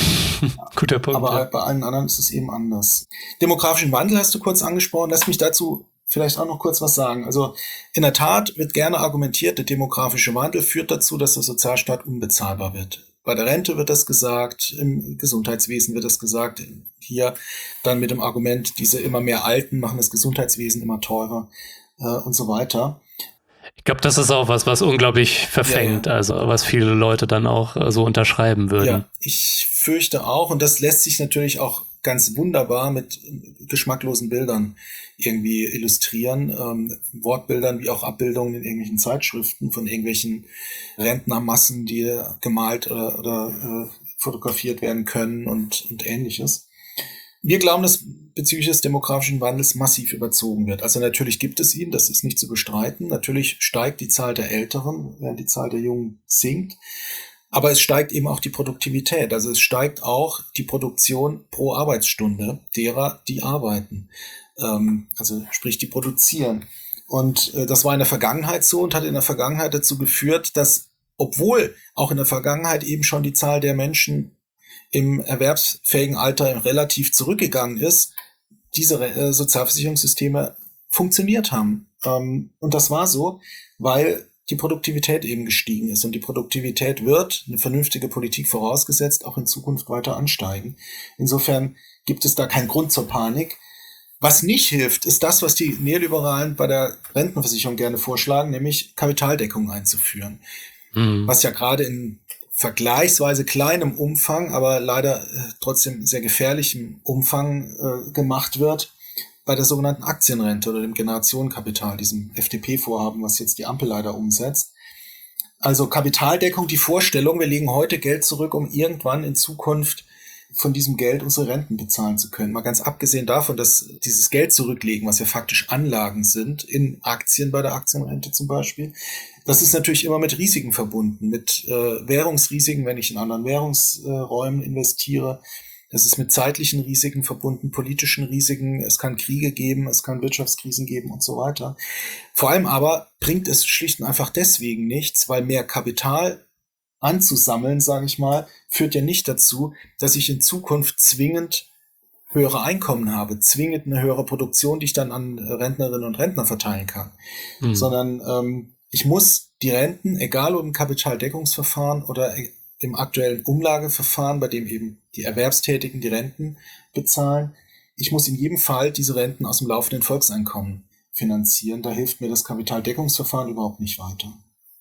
Guter Punkt. Aber ja, bei allen anderen ist es eben anders. Demografischen Wandel hast du kurz angesprochen. Lass mich dazu vielleicht auch noch kurz was sagen. Also in der Tat wird gerne argumentiert, der demografische Wandel führt dazu, dass der Sozialstaat unbezahlbar wird. Bei der Rente wird das gesagt, im Gesundheitswesen wird das gesagt. Hier dann mit dem Argument, diese immer mehr Alten machen das Gesundheitswesen immer teurer und so weiter. Ich glaube, das ist auch was unglaublich verfängt, ja. Also was viele Leute dann auch so unterschreiben würden. Ja, ich fürchte auch, und das lässt sich natürlich auch ganz wunderbar mit geschmacklosen Bildern irgendwie illustrieren, Wortbildern wie auch Abbildungen in irgendwelchen Zeitschriften von irgendwelchen Rentnermassen, die gemalt oder fotografiert werden können und ähnliches. Wir glauben, dass bezüglich des demografischen Wandels massiv überzogen wird. Also natürlich gibt es ihn, das ist nicht zu bestreiten. Natürlich steigt die Zahl der Älteren, während die Zahl der Jungen sinkt. Aber es steigt eben auch die Produktivität. Also es steigt auch die Produktion pro Arbeitsstunde derer, die arbeiten. Also sprich, die produzieren. Und das war in der Vergangenheit so und hat in der Vergangenheit dazu geführt, dass, obwohl auch in der Vergangenheit eben schon die Zahl der Menschen im erwerbsfähigen Alter relativ zurückgegangen ist, diese Sozialversicherungssysteme funktioniert haben. Und das war so, weil die Produktivität eben gestiegen ist. Und die Produktivität wird, eine vernünftige Politik vorausgesetzt, auch in Zukunft weiter ansteigen. Insofern gibt es da keinen Grund zur Panik. Was nicht hilft, ist das, was die Neoliberalen bei der Rentenversicherung gerne vorschlagen, nämlich Kapitaldeckung einzuführen. Was ja gerade in vergleichsweise kleinem Umfang, aber leider trotzdem sehr gefährlichem Umfang gemacht wird bei der sogenannten Aktienrente oder dem Generationenkapital, diesem FDP-Vorhaben, was jetzt die Ampel leider umsetzt. Also Kapitaldeckung, die Vorstellung, wir legen heute Geld zurück, um irgendwann in Zukunft von diesem Geld unsere Renten bezahlen zu können. Mal ganz abgesehen davon, dass dieses Geld zurücklegen, was ja faktisch Anlagen sind, in Aktien bei der Aktienrente zum Beispiel, das ist natürlich immer mit Risiken verbunden, mit Währungsrisiken, wenn ich in anderen Währungsräumen investiere. Es ist mit zeitlichen Risiken verbunden, politischen Risiken. Es kann Kriege geben, es kann Wirtschaftskrisen geben und so weiter. Vor allem aber bringt es schlicht und einfach deswegen nichts, weil mehr Kapital anzusammeln, sage ich mal, führt ja nicht dazu, dass ich in Zukunft zwingend höhere Einkommen habe, zwingend eine höhere Produktion, die ich dann an Rentnerinnen und Rentner verteilen kann, sondern ich muss die Renten, egal ob im Kapitaldeckungsverfahren oder im aktuellen Umlageverfahren, bei dem eben die Erwerbstätigen die Renten bezahlen, ich muss in jedem Fall diese Renten aus dem laufenden Volkseinkommen finanzieren. Da hilft mir das Kapitaldeckungsverfahren überhaupt nicht weiter.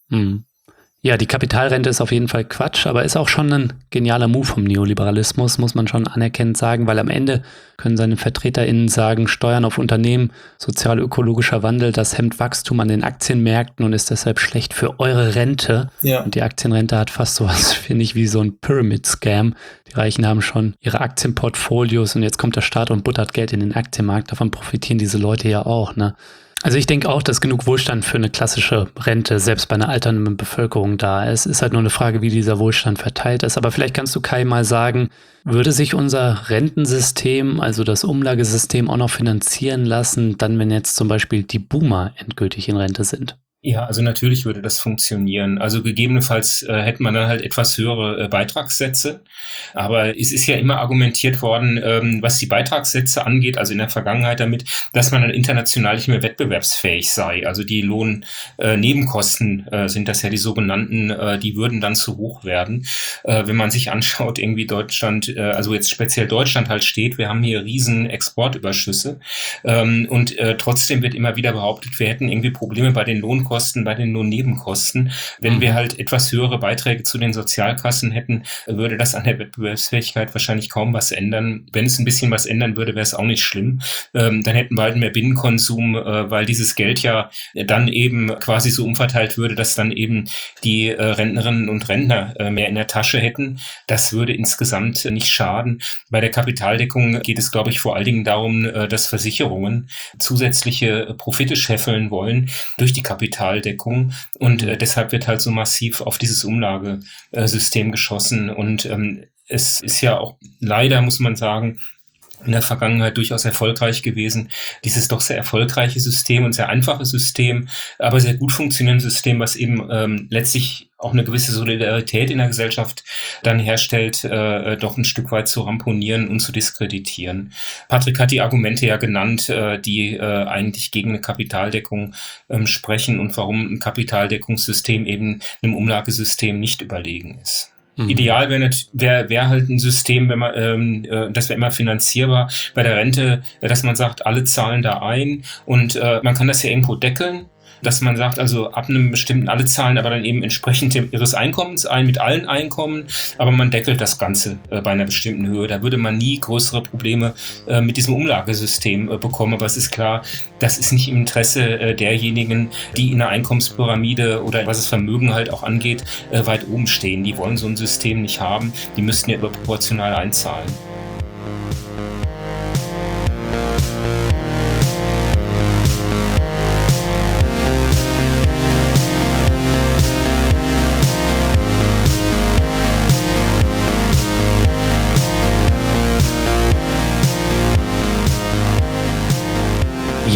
Ja, die Kapitalrente ist auf jeden Fall Quatsch, aber ist auch schon ein genialer Move vom Neoliberalismus, muss man schon anerkennend sagen, weil am Ende können seine VertreterInnen sagen, Steuern auf Unternehmen, sozial-ökologischer Wandel, das hemmt Wachstum an den Aktienmärkten und ist deshalb schlecht für eure Rente. Ja. Und die Aktienrente hat fast sowas, finde ich, wie so ein Pyramid-Scam. Die Reichen haben schon ihre Aktienportfolios und jetzt kommt der Staat und buttert Geld in den Aktienmarkt. Davon profitieren diese Leute ja auch, ne? Also ich denke auch, dass genug Wohlstand für eine klassische Rente selbst bei einer alternden Bevölkerung da ist. Es ist halt nur eine Frage, wie dieser Wohlstand verteilt ist. Aber vielleicht kannst du, Kai, mal sagen, würde sich unser Rentensystem, also das Umlagesystem, auch noch finanzieren lassen, dann wenn jetzt zum Beispiel die Boomer endgültig in Rente sind? Ja, also natürlich würde das funktionieren. Also gegebenenfalls hätte man dann halt etwas höhere Beitragssätze. Aber es ist ja immer argumentiert worden, was die Beitragssätze angeht, also in der Vergangenheit damit, dass man dann international nicht mehr wettbewerbsfähig sei. Also die Lohnnebenkosten sind das ja die sogenannten, die würden dann zu hoch werden. Wenn man sich anschaut, irgendwie Deutschland, also jetzt speziell Deutschland halt steht, wir haben hier riesen Exportüberschüsse und trotzdem wird immer wieder behauptet, wir hätten irgendwie Probleme bei den Lohnkosten, bei den Lohnnebenkosten. Wenn wir halt etwas höhere Beiträge zu den Sozialkassen hätten, würde das an der Wettbewerbsfähigkeit wahrscheinlich kaum was ändern. Wenn es ein bisschen was ändern würde, wäre es auch nicht schlimm. Dann hätten wir halt mehr Binnenkonsum, weil dieses Geld ja dann eben quasi so umverteilt würde, dass dann eben die Rentnerinnen und Rentner mehr in der Tasche hätten. Das würde insgesamt nicht schaden. Bei der Kapitaldeckung geht es, glaube ich, vor allen Dingen darum, dass Versicherungen zusätzliche Profite scheffeln wollen durch die Kapitaldeckung und deshalb wird halt so massiv auf dieses Umlagesystem geschossen und es ist ja auch leider, muss man sagen, in der Vergangenheit durchaus erfolgreich gewesen. Dieses doch sehr erfolgreiche System und sehr einfache System, aber sehr gut funktionierende System, was eben letztlich auch eine gewisse Solidarität in der Gesellschaft dann herstellt, doch ein Stück weit zu ramponieren und zu diskreditieren. Patrick hat die Argumente ja genannt, die eigentlich gegen eine Kapitaldeckung sprechen und warum ein Kapitaldeckungssystem eben einem Umlagesystem nicht überlegen ist. Ideal wäre halt ein System, wenn man, das wäre immer finanzierbar bei der Rente, dass man sagt, alle zahlen da ein und man kann das ja irgendwo deckeln, dass man sagt, also ab einem bestimmten, alle zahlen aber dann eben entsprechend ihres Einkommens ein, mit allen Einkommen, aber man deckelt das Ganze bei einer bestimmten Höhe. Da würde man nie größere Probleme mit diesem Umlagesystem bekommen, aber es ist klar, das ist nicht im Interesse derjenigen, die in der Einkommenspyramide oder was das Vermögen halt auch angeht, weit oben stehen. Die wollen so ein System nicht haben, die müssten ja überproportional einzahlen.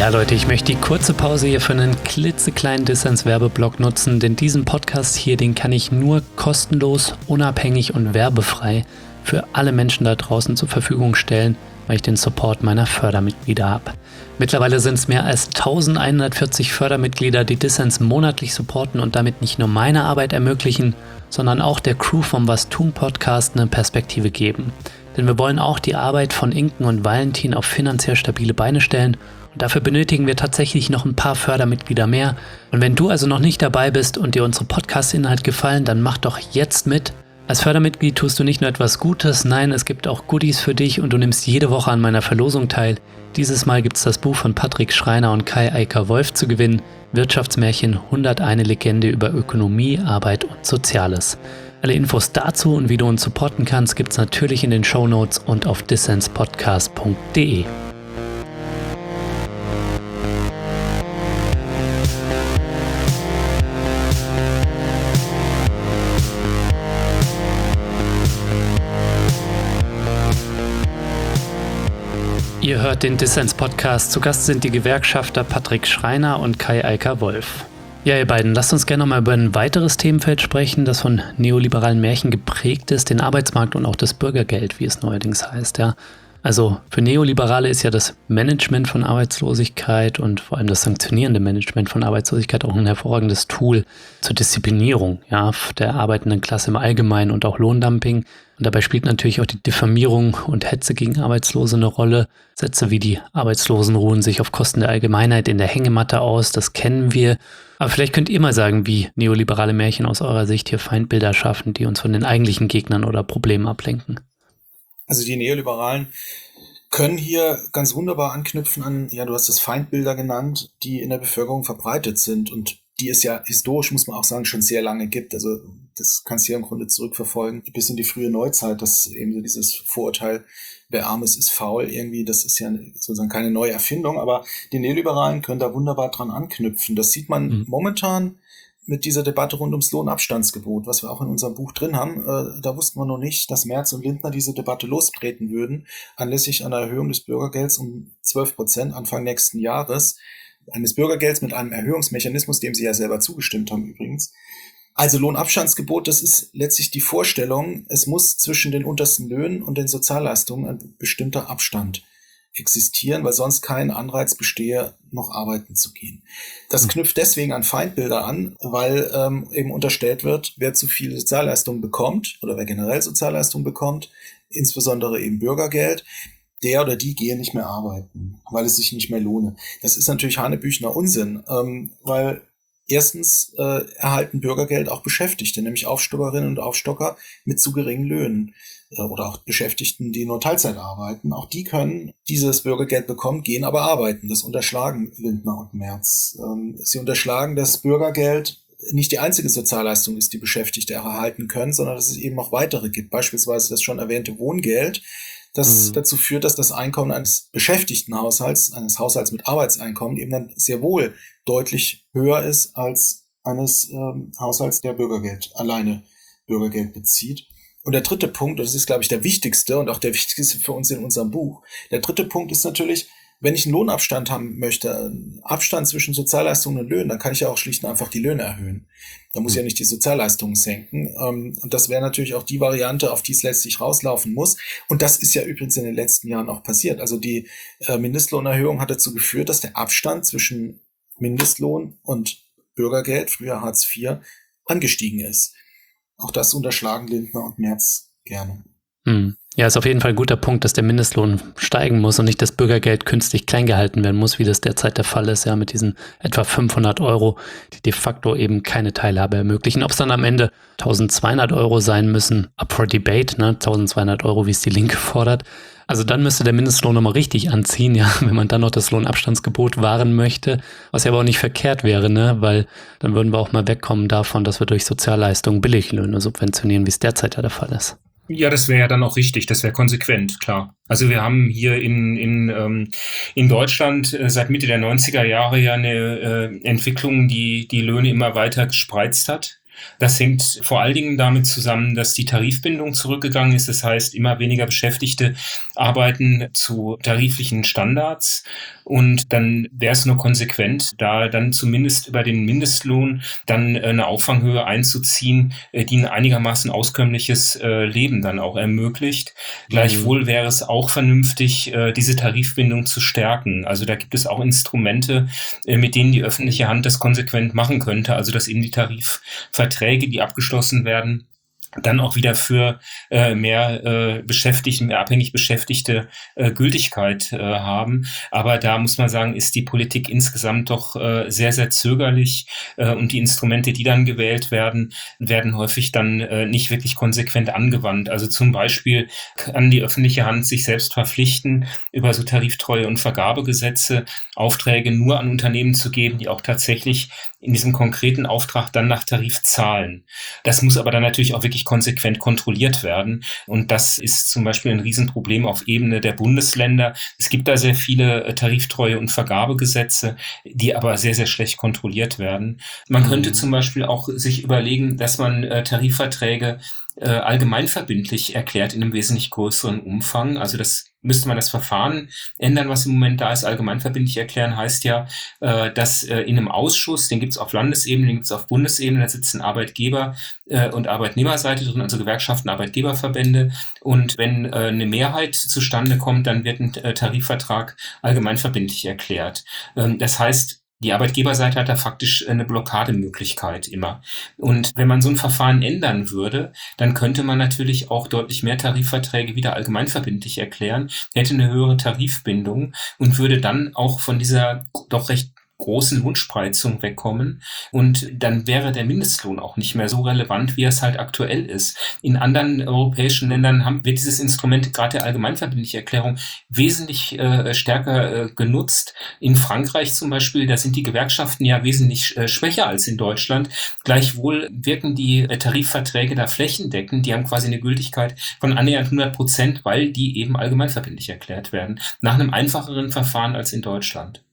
Ja, Leute, ich möchte die kurze Pause hier für einen klitzekleinen Dissens-Werbeblock nutzen, denn diesen Podcast hier, den kann ich nur kostenlos, unabhängig und werbefrei für alle Menschen da draußen zur Verfügung stellen, weil ich den Support meiner Fördermitglieder habe. Mittlerweile sind es mehr als 1140 Fördermitglieder, die Dissens monatlich supporten und damit nicht nur meine Arbeit ermöglichen, sondern auch der Crew vom Was tun Podcast eine Perspektive geben. Denn wir wollen auch die Arbeit von Inken und Valentin auf finanziell stabile Beine stellen. Und dafür benötigen wir tatsächlich noch ein paar Fördermitglieder mehr. Und wenn du also noch nicht dabei bist und dir unsere Podcast-Inhalte gefallen, dann mach doch jetzt mit. Als Fördermitglied tust du nicht nur etwas Gutes, nein, es gibt auch Goodies für dich und du nimmst jede Woche an meiner Verlosung teil. Dieses Mal gibt es das Buch von Patrick Schreiner und Kai Eicker-Wolf zu gewinnen. Wirtschaftsmärchen 101 Legende über Ökonomie, Arbeit und Soziales. Alle Infos dazu und wie du uns supporten kannst, gibt es natürlich in den Shownotes und auf dissenspodcast.de. Ihr hört den Dissens-Podcast. Zu Gast sind die Gewerkschafter Patrick Schreiner und Kai Eicker-Wolf. Ja, ihr beiden, lasst uns gerne nochmal über ein weiteres Themenfeld sprechen, das von neoliberalen Märchen geprägt ist, den Arbeitsmarkt und auch das Bürgergeld, wie es neuerdings heißt. Ja. Also für Neoliberale ist ja das Management von Arbeitslosigkeit und vor allem das sanktionierende Management von Arbeitslosigkeit auch ein hervorragendes Tool zur Disziplinierung, ja, der arbeitenden Klasse im Allgemeinen und auch Lohndumping. Und dabei spielt natürlich auch die Diffamierung und Hetze gegen Arbeitslose eine Rolle. Sätze wie die Arbeitslosen ruhen sich auf Kosten der Allgemeinheit in der Hängematte aus, das kennen wir. Aber vielleicht könnt ihr mal sagen, wie neoliberale Märchen aus eurer Sicht hier Feindbilder schaffen, die uns von den eigentlichen Gegnern oder Problemen ablenken. Also die Neoliberalen können hier ganz wunderbar anknüpfen an, ja, du hast es Feindbilder genannt, die in der Bevölkerung verbreitet sind und die es ja historisch, muss man auch sagen, schon sehr lange gibt. Also das kannst du ja im Grunde zurückverfolgen bis in die frühe Neuzeit, dass eben so dieses Vorurteil, wer arm ist, ist faul irgendwie, das ist ja sozusagen keine neue Erfindung, aber die Neoliberalen können da wunderbar dran anknüpfen. Das sieht man momentan mit dieser Debatte rund ums Lohnabstandsgebot, was wir auch in unserem Buch drin haben. Da wussten wir noch nicht, dass Merz und Lindner diese Debatte lostreten würden, anlässlich einer Erhöhung des Bürgergelds um 12% Anfang nächsten Jahres. Eines Bürgergelds mit einem Erhöhungsmechanismus, dem sie ja selber zugestimmt haben übrigens. Also Lohnabstandsgebot, das ist letztlich die Vorstellung, es muss zwischen den untersten Löhnen und den Sozialleistungen ein bestimmter Abstand existieren, weil sonst kein Anreiz bestehe, noch arbeiten zu gehen. Das knüpft deswegen an Feindbilder an, weil eben unterstellt wird, wer zu viele Sozialleistungen bekommt oder wer generell Sozialleistungen bekommt, insbesondere eben Bürgergeld, der oder die gehe nicht mehr arbeiten, weil es sich nicht mehr lohne. Das ist natürlich hanebüchener Unsinn, weil erstens erhalten Bürgergeld auch Beschäftigte, nämlich Aufstockerinnen und Aufstocker mit zu geringen Löhnen oder auch Beschäftigten, die nur Teilzeit arbeiten. Auch die können dieses Bürgergeld bekommen, gehen aber arbeiten. Das unterschlagen Lindner und Merz. Sie unterschlagen, dass Bürgergeld nicht die einzige Sozialleistung ist, die Beschäftigte erhalten können, sondern dass es eben noch weitere gibt. Beispielsweise das schon erwähnte Wohngeld, das dazu führt, dass das Einkommen eines Beschäftigtenhaushalts, eines Haushalts mit Arbeitseinkommen eben dann sehr wohl deutlich höher ist als eines Haushalts, der alleine Bürgergeld bezieht. Und der dritte Punkt, und das ist, glaube ich, der wichtigste und auch der wichtigste für uns in unserem Buch, der dritte Punkt ist natürlich, wenn ich einen Lohnabstand haben möchte, einen Abstand zwischen Sozialleistungen und Löhnen, dann kann ich ja auch schlicht und einfach die Löhne erhöhen. Da muss ich ja nicht die Sozialleistungen senken. Und das wäre natürlich auch die Variante, auf die es letztlich rauslaufen muss. Und das ist ja übrigens in den letzten Jahren auch passiert. Also die Mindestlohnerhöhung hat dazu geführt, dass der Abstand zwischen Mindestlohn und Bürgergeld, früher Hartz IV, angestiegen ist. Auch das unterschlagen Lindner und Merz gerne. Ja, ist auf jeden Fall ein guter Punkt, dass der Mindestlohn steigen muss und nicht das Bürgergeld künstlich klein gehalten werden muss, wie das derzeit der Fall ist, ja, mit diesen etwa 500 €, die de facto eben keine Teilhabe ermöglichen. Ob es dann am Ende 1.200 € sein müssen, up for debate, ne, 1.200 €, wie es die Linke fordert. Also dann müsste der Mindestlohn nochmal richtig anziehen, ja, wenn man dann noch das Lohnabstandsgebot wahren möchte, was ja aber auch nicht verkehrt wäre, ne, weil dann würden wir auch mal wegkommen davon, dass wir durch Sozialleistungen Billiglöhne subventionieren, wie es derzeit ja der Fall ist. Ja, das wäre ja dann auch richtig, das wäre konsequent, klar. Also wir haben hier in Deutschland seit Mitte der 90er Jahre ja eine Entwicklung, die Löhne immer weiter gespreizt hat. Das hängt vor allen Dingen damit zusammen, dass die Tarifbindung zurückgegangen ist. Das heißt, immer weniger Beschäftigte arbeiten zu tariflichen Standards. Und dann wäre es nur konsequent, da dann zumindest über den Mindestlohn dann eine Auffanghöhe einzuziehen, die ein einigermaßen auskömmliches Leben dann auch ermöglicht. Gleichwohl wäre es auch vernünftig, diese Tarifbindung zu stärken. Also da gibt es auch Instrumente, mit denen die öffentliche Hand das konsequent machen könnte. Also dass eben die Tarifverträge, die abgeschlossen werden, dann auch wieder für mehr Beschäftigte, mehr abhängig Beschäftigte Gültigkeit haben. Aber da muss man sagen, ist die Politik insgesamt doch sehr, sehr zögerlich und die Instrumente, die dann gewählt werden, werden häufig dann nicht wirklich konsequent angewandt. Also zum Beispiel kann die öffentliche Hand sich selbst verpflichten, über so Tariftreue- und Vergabegesetze Aufträge nur an Unternehmen zu geben, die auch tatsächlich in diesem konkreten Auftrag dann nach Tarif zahlen. Das muss aber dann natürlich auch wirklich konsequent kontrolliert werden. Und das ist zum Beispiel ein Riesenproblem auf Ebene der Bundesländer. Es gibt da sehr viele Tariftreue- und Vergabegesetze, die aber sehr, sehr schlecht kontrolliert werden. Man könnte zum Beispiel auch sich überlegen, dass man Tarifverträge allgemeinverbindlich erklärt in einem wesentlich größeren Umfang. Also das müsste man das Verfahren ändern, was im Moment da ist. Allgemeinverbindlich erklären heißt ja, dass in einem Ausschuss, den gibt es auf Landesebene, den gibt es auf Bundesebene, da sitzen Arbeitgeber- und Arbeitnehmerseite drin, also Gewerkschaften, Arbeitgeberverbände. Und wenn eine Mehrheit zustande kommt, dann wird ein Tarifvertrag allgemeinverbindlich erklärt. Das heißt, die Arbeitgeberseite hat da faktisch eine Blockademöglichkeit immer. Und wenn man so ein Verfahren ändern würde, dann könnte man natürlich auch deutlich mehr Tarifverträge wieder allgemeinverbindlich erklären, hätte eine höhere Tarifbindung und würde dann auch von dieser doch recht großen Wunschspreizung wegkommen und dann wäre der Mindestlohn auch nicht mehr so relevant, wie es halt aktuell ist. In anderen europäischen Ländern wird dieses Instrument, gerade der allgemeinverbindlichen Erklärung, wesentlich stärker genutzt. In Frankreich zum Beispiel, da sind die Gewerkschaften ja wesentlich schwächer als in Deutschland. Gleichwohl wirken die Tarifverträge da flächendeckend. Die haben quasi eine Gültigkeit von annähernd 100%, weil die eben allgemeinverbindlich erklärt werden. Nach einem einfacheren Verfahren als in Deutschland.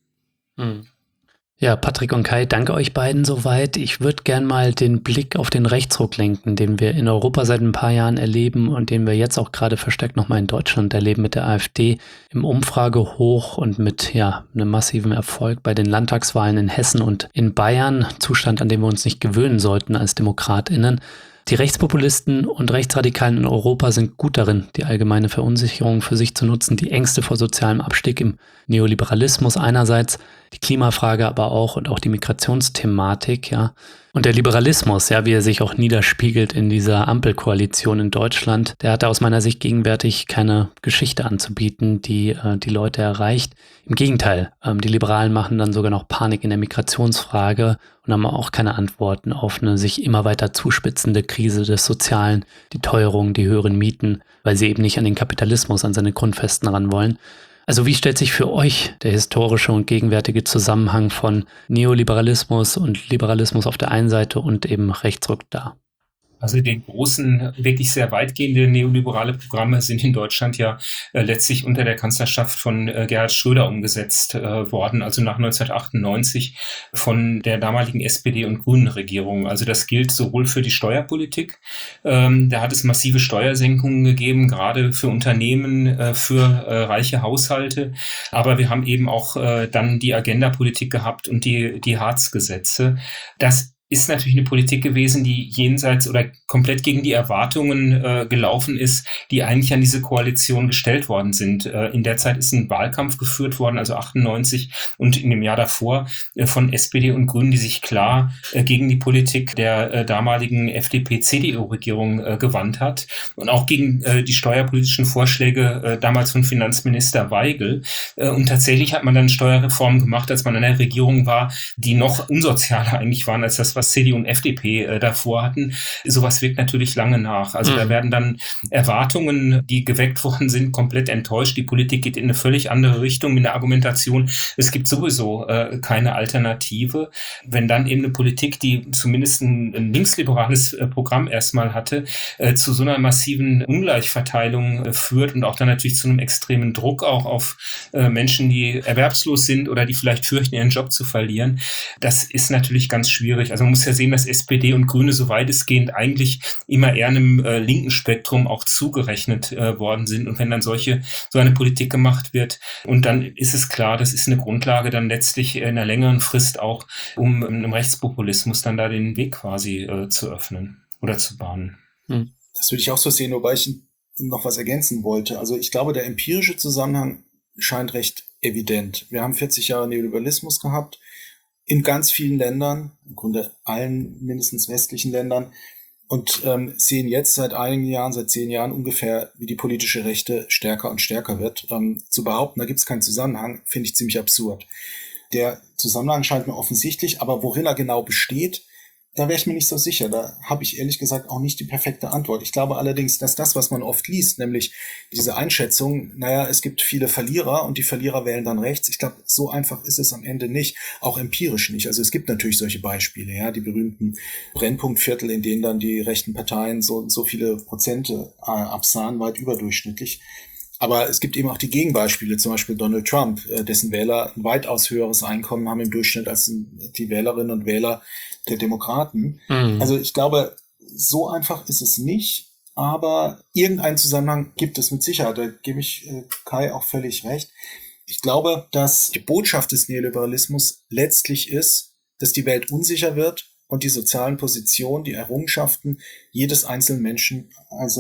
Ja, Patrick und Kai, danke euch beiden soweit. Ich würde gern mal den Blick auf den Rechtsruck lenken, den wir in Europa seit ein paar Jahren erleben und den wir jetzt auch gerade verstärkt nochmal in Deutschland erleben mit der AfD im Umfragehoch und mit einem massiven Erfolg bei den Landtagswahlen in Hessen und in Bayern. Zustand, an dem wir uns nicht gewöhnen sollten als DemokratInnen. Die Rechtspopulisten und Rechtsradikalen in Europa sind gut darin, die allgemeine Verunsicherung für sich zu nutzen, die Ängste vor sozialem Abstieg im Neoliberalismus einerseits, die Klimafrage aber auch und auch die Migrationsthematik, Und der Liberalismus, wie er sich auch niederspiegelt in dieser Ampelkoalition in Deutschland, der hatte aus meiner Sicht gegenwärtig keine Geschichte anzubieten, die die Leute erreicht. Im Gegenteil, die Liberalen machen dann sogar noch Panik in der Migrationsfrage und haben auch keine Antworten auf eine sich immer weiter zuspitzende Krise des Sozialen, die Teuerung, die höheren Mieten, weil sie eben nicht an den Kapitalismus, an seine Grundfesten ran wollen. Also wie stellt sich für euch der historische und gegenwärtige Zusammenhang von Neoliberalismus und Liberalismus auf der einen Seite und eben Rechtsruck dar? Also die großen, wirklich sehr weitgehende neoliberale Programme sind in Deutschland letztlich unter der Kanzlerschaft von Gerhard Schröder umgesetzt worden, also nach 1998 von der damaligen SPD- und Grünen-Regierung. Also das gilt sowohl für die Steuerpolitik, da hat es massive Steuersenkungen gegeben, gerade für Unternehmen, für reiche Haushalte, aber wir haben eben auch dann die Agenda-Politik gehabt und die Hartz-Gesetze. Das ist natürlich eine Politik gewesen, die jenseits oder komplett gegen die Erwartungen gelaufen ist, die eigentlich an diese Koalition gestellt worden sind. In der Zeit ist ein Wahlkampf geführt worden, also 98 und in dem Jahr davor von SPD und Grünen, die sich klar gegen die Politik der damaligen FDP-CDU-Regierung gewandt hat und auch gegen die steuerpolitischen Vorschläge damals von Finanzminister Waigel. Und tatsächlich hat man dann Steuerreformen gemacht, als man in einer Regierung war, die noch unsozialer eigentlich waren als das, was CDU und FDP davor hatten. Sowas wirkt natürlich lange nach. Also da werden dann Erwartungen, die geweckt worden sind, komplett enttäuscht. Die Politik geht in eine völlig andere Richtung mit der Argumentation, es gibt sowieso keine Alternative. Wenn dann eben eine Politik, die zumindest ein linksliberales Programm erstmal hatte, zu so einer massiven Ungleichverteilung führt und auch dann natürlich zu einem extremen Druck auch auf Menschen, die erwerbslos sind oder die vielleicht fürchten, ihren Job zu verlieren, das ist natürlich ganz schwierig. Also man muss ja sehen, dass SPD und Grüne so weitestgehend eigentlich immer eher einem linken Spektrum auch zugerechnet worden sind. Und wenn dann so eine Politik gemacht wird, und dann ist es klar, das ist eine Grundlage dann letztlich in einer längeren Frist auch, um einem Rechtspopulismus dann da den Weg quasi zu öffnen oder zu bahnen. Das würde ich auch so sehen, wobei ich noch was ergänzen wollte. Also ich glaube, der empirische Zusammenhang scheint recht evident. Wir haben 40 Jahre Neoliberalismus gehabt, in ganz vielen Ländern, im Grunde allen mindestens westlichen Ländern, und sehen jetzt seit einigen Jahren, seit 10 Jahren ungefähr, wie die politische Rechte stärker und stärker wird. Zu behaupten, da gibt es keinen Zusammenhang, finde ich ziemlich absurd. Der Zusammenhang scheint mir offensichtlich, aber worin er genau besteht, da wäre ich mir nicht so sicher. Da habe ich ehrlich gesagt auch nicht die perfekte Antwort. Ich glaube allerdings, dass das, was man oft liest, nämlich diese Einschätzung, es gibt viele Verlierer und die Verlierer wählen dann rechts. Ich glaube, so einfach ist es am Ende nicht, auch empirisch nicht. Also es gibt natürlich solche Beispiele, ja, die berühmten Brennpunktviertel, in denen dann die rechten Parteien so viele Prozente absahen, weit überdurchschnittlich. Aber es gibt eben auch die Gegenbeispiele, zum Beispiel Donald Trump, dessen Wähler ein weitaus höheres Einkommen haben im Durchschnitt als die Wählerinnen und Wähler der Demokraten. Also ich glaube, so einfach ist es nicht, aber irgendeinen Zusammenhang gibt es mit Sicherheit. Da gebe ich Kai auch völlig recht. Ich glaube, dass die Botschaft des Neoliberalismus letztlich ist, dass die Welt unsicher wird und die sozialen Positionen, die Errungenschaften jedes einzelnen Menschen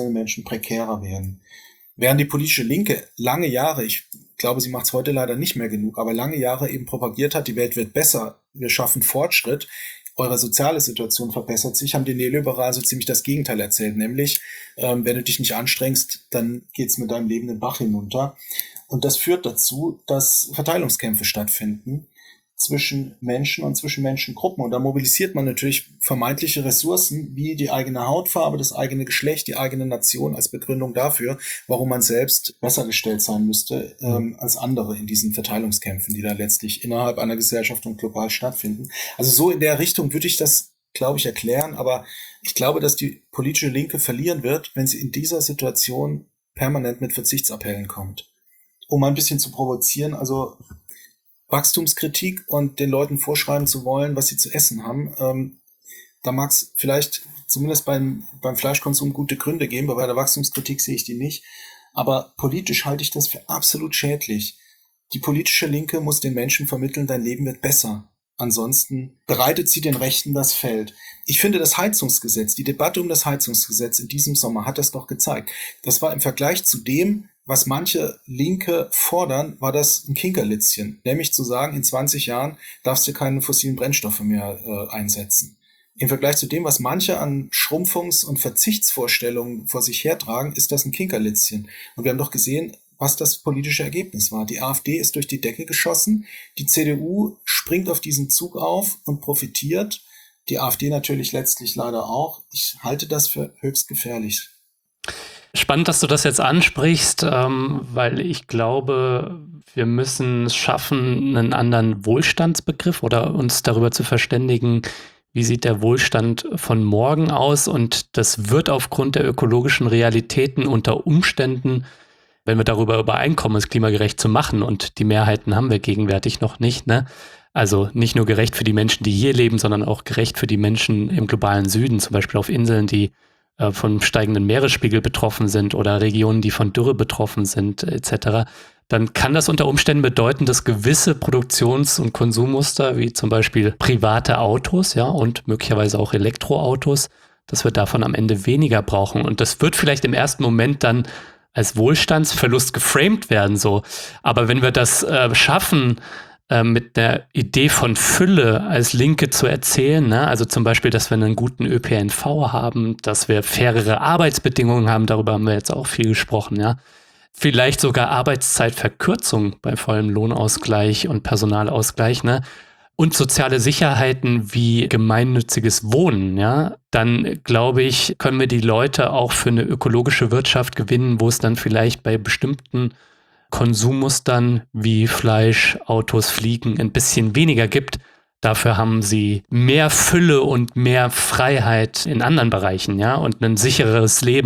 prekärer werden. Während die politische Linke lange Jahre, ich glaube, sie macht es heute leider nicht mehr genug, aber lange Jahre eben propagiert hat, die Welt wird besser, wir schaffen Fortschritt, eure soziale Situation verbessert sich, haben die Neoliberalen so ziemlich das Gegenteil erzählt, nämlich, wenn du dich nicht anstrengst, dann geht's mit deinem Leben den Bach hinunter. Und das führt dazu, dass Verteilungskämpfe stattfinden zwischen Menschen und zwischen Menschengruppen. Und da mobilisiert man natürlich vermeintliche Ressourcen wie die eigene Hautfarbe, das eigene Geschlecht, die eigene Nation als Begründung dafür, warum man selbst besser gestellt sein müsste als andere in diesen Verteilungskämpfen, die da letztlich innerhalb einer Gesellschaft und global stattfinden. Also so in der Richtung würde ich das, glaube ich, erklären. Aber ich glaube, dass die politische Linke verlieren wird, wenn sie in dieser Situation permanent mit Verzichtsappellen kommt. Um ein bisschen zu provozieren, also Wachstumskritik und den Leuten vorschreiben zu wollen, was sie zu essen haben, da mag es vielleicht zumindest beim Fleischkonsum gute Gründe geben, aber bei der Wachstumskritik sehe ich die nicht. Aber politisch halte ich das für absolut schädlich. Die politische Linke muss den Menschen vermitteln, dein Leben wird besser. Ansonsten bereitet sie den Rechten das Feld. Ich finde, das Heizungsgesetz, die Debatte um das Heizungsgesetz in diesem Sommer hat das doch gezeigt. Das war im Vergleich zu dem, was manche Linke fordern, war das ein Kinkerlitzchen. Nämlich zu sagen, in 20 Jahren darfst du keine fossilen Brennstoffe mehr einsetzen. Im Vergleich zu dem, was manche an Schrumpfungs- und Verzichtsvorstellungen vor sich hertragen, ist das ein Kinkerlitzchen. Und wir haben doch gesehen, was das politische Ergebnis war. Die AfD ist durch die Decke geschossen, die CDU springt auf diesen Zug auf und profitiert, die AfD natürlich letztlich leider auch. Ich halte das für höchst gefährlich. Spannend, dass du das jetzt ansprichst, weil ich glaube, wir müssen es schaffen, einen anderen Wohlstandsbegriff oder uns darüber zu verständigen, wie sieht der Wohlstand von morgen aus, und das wird aufgrund der ökologischen Realitäten unter Umständen, wenn wir darüber übereinkommen, es klimagerecht zu machen, und die Mehrheiten haben wir gegenwärtig noch nicht, ne? Also nicht nur gerecht für die Menschen, die hier leben, sondern auch gerecht für die Menschen im globalen Süden, zum Beispiel auf Inseln, die vom steigenden Meeresspiegel betroffen sind oder Regionen, die von Dürre betroffen sind, etc., dann kann das unter Umständen bedeuten, dass gewisse Produktions- und Konsummuster, wie zum Beispiel private Autos, ja, und möglicherweise auch Elektroautos, dass wir davon am Ende weniger brauchen. Und das wird vielleicht im ersten Moment dann als Wohlstandsverlust geframed werden, so. Aber wenn wir das schaffen, mit der Idee von Fülle als Linke zu erzählen, ne? Also zum Beispiel, dass wir einen guten ÖPNV haben, dass wir fairere Arbeitsbedingungen haben, darüber haben wir jetzt auch viel gesprochen, ja. Vielleicht sogar Arbeitszeitverkürzung bei vollem Lohnausgleich und Personalausgleich, ne? Und soziale Sicherheiten wie gemeinnütziges Wohnen, ja, dann glaube ich, können wir die Leute auch für eine ökologische Wirtschaft gewinnen, wo es dann vielleicht bei bestimmten Konsummustern wie Fleisch, Autos, Fliegen ein bisschen weniger gibt. Dafür haben sie mehr Fülle und mehr Freiheit in anderen Bereichen, ja, und ein sichereres Leben,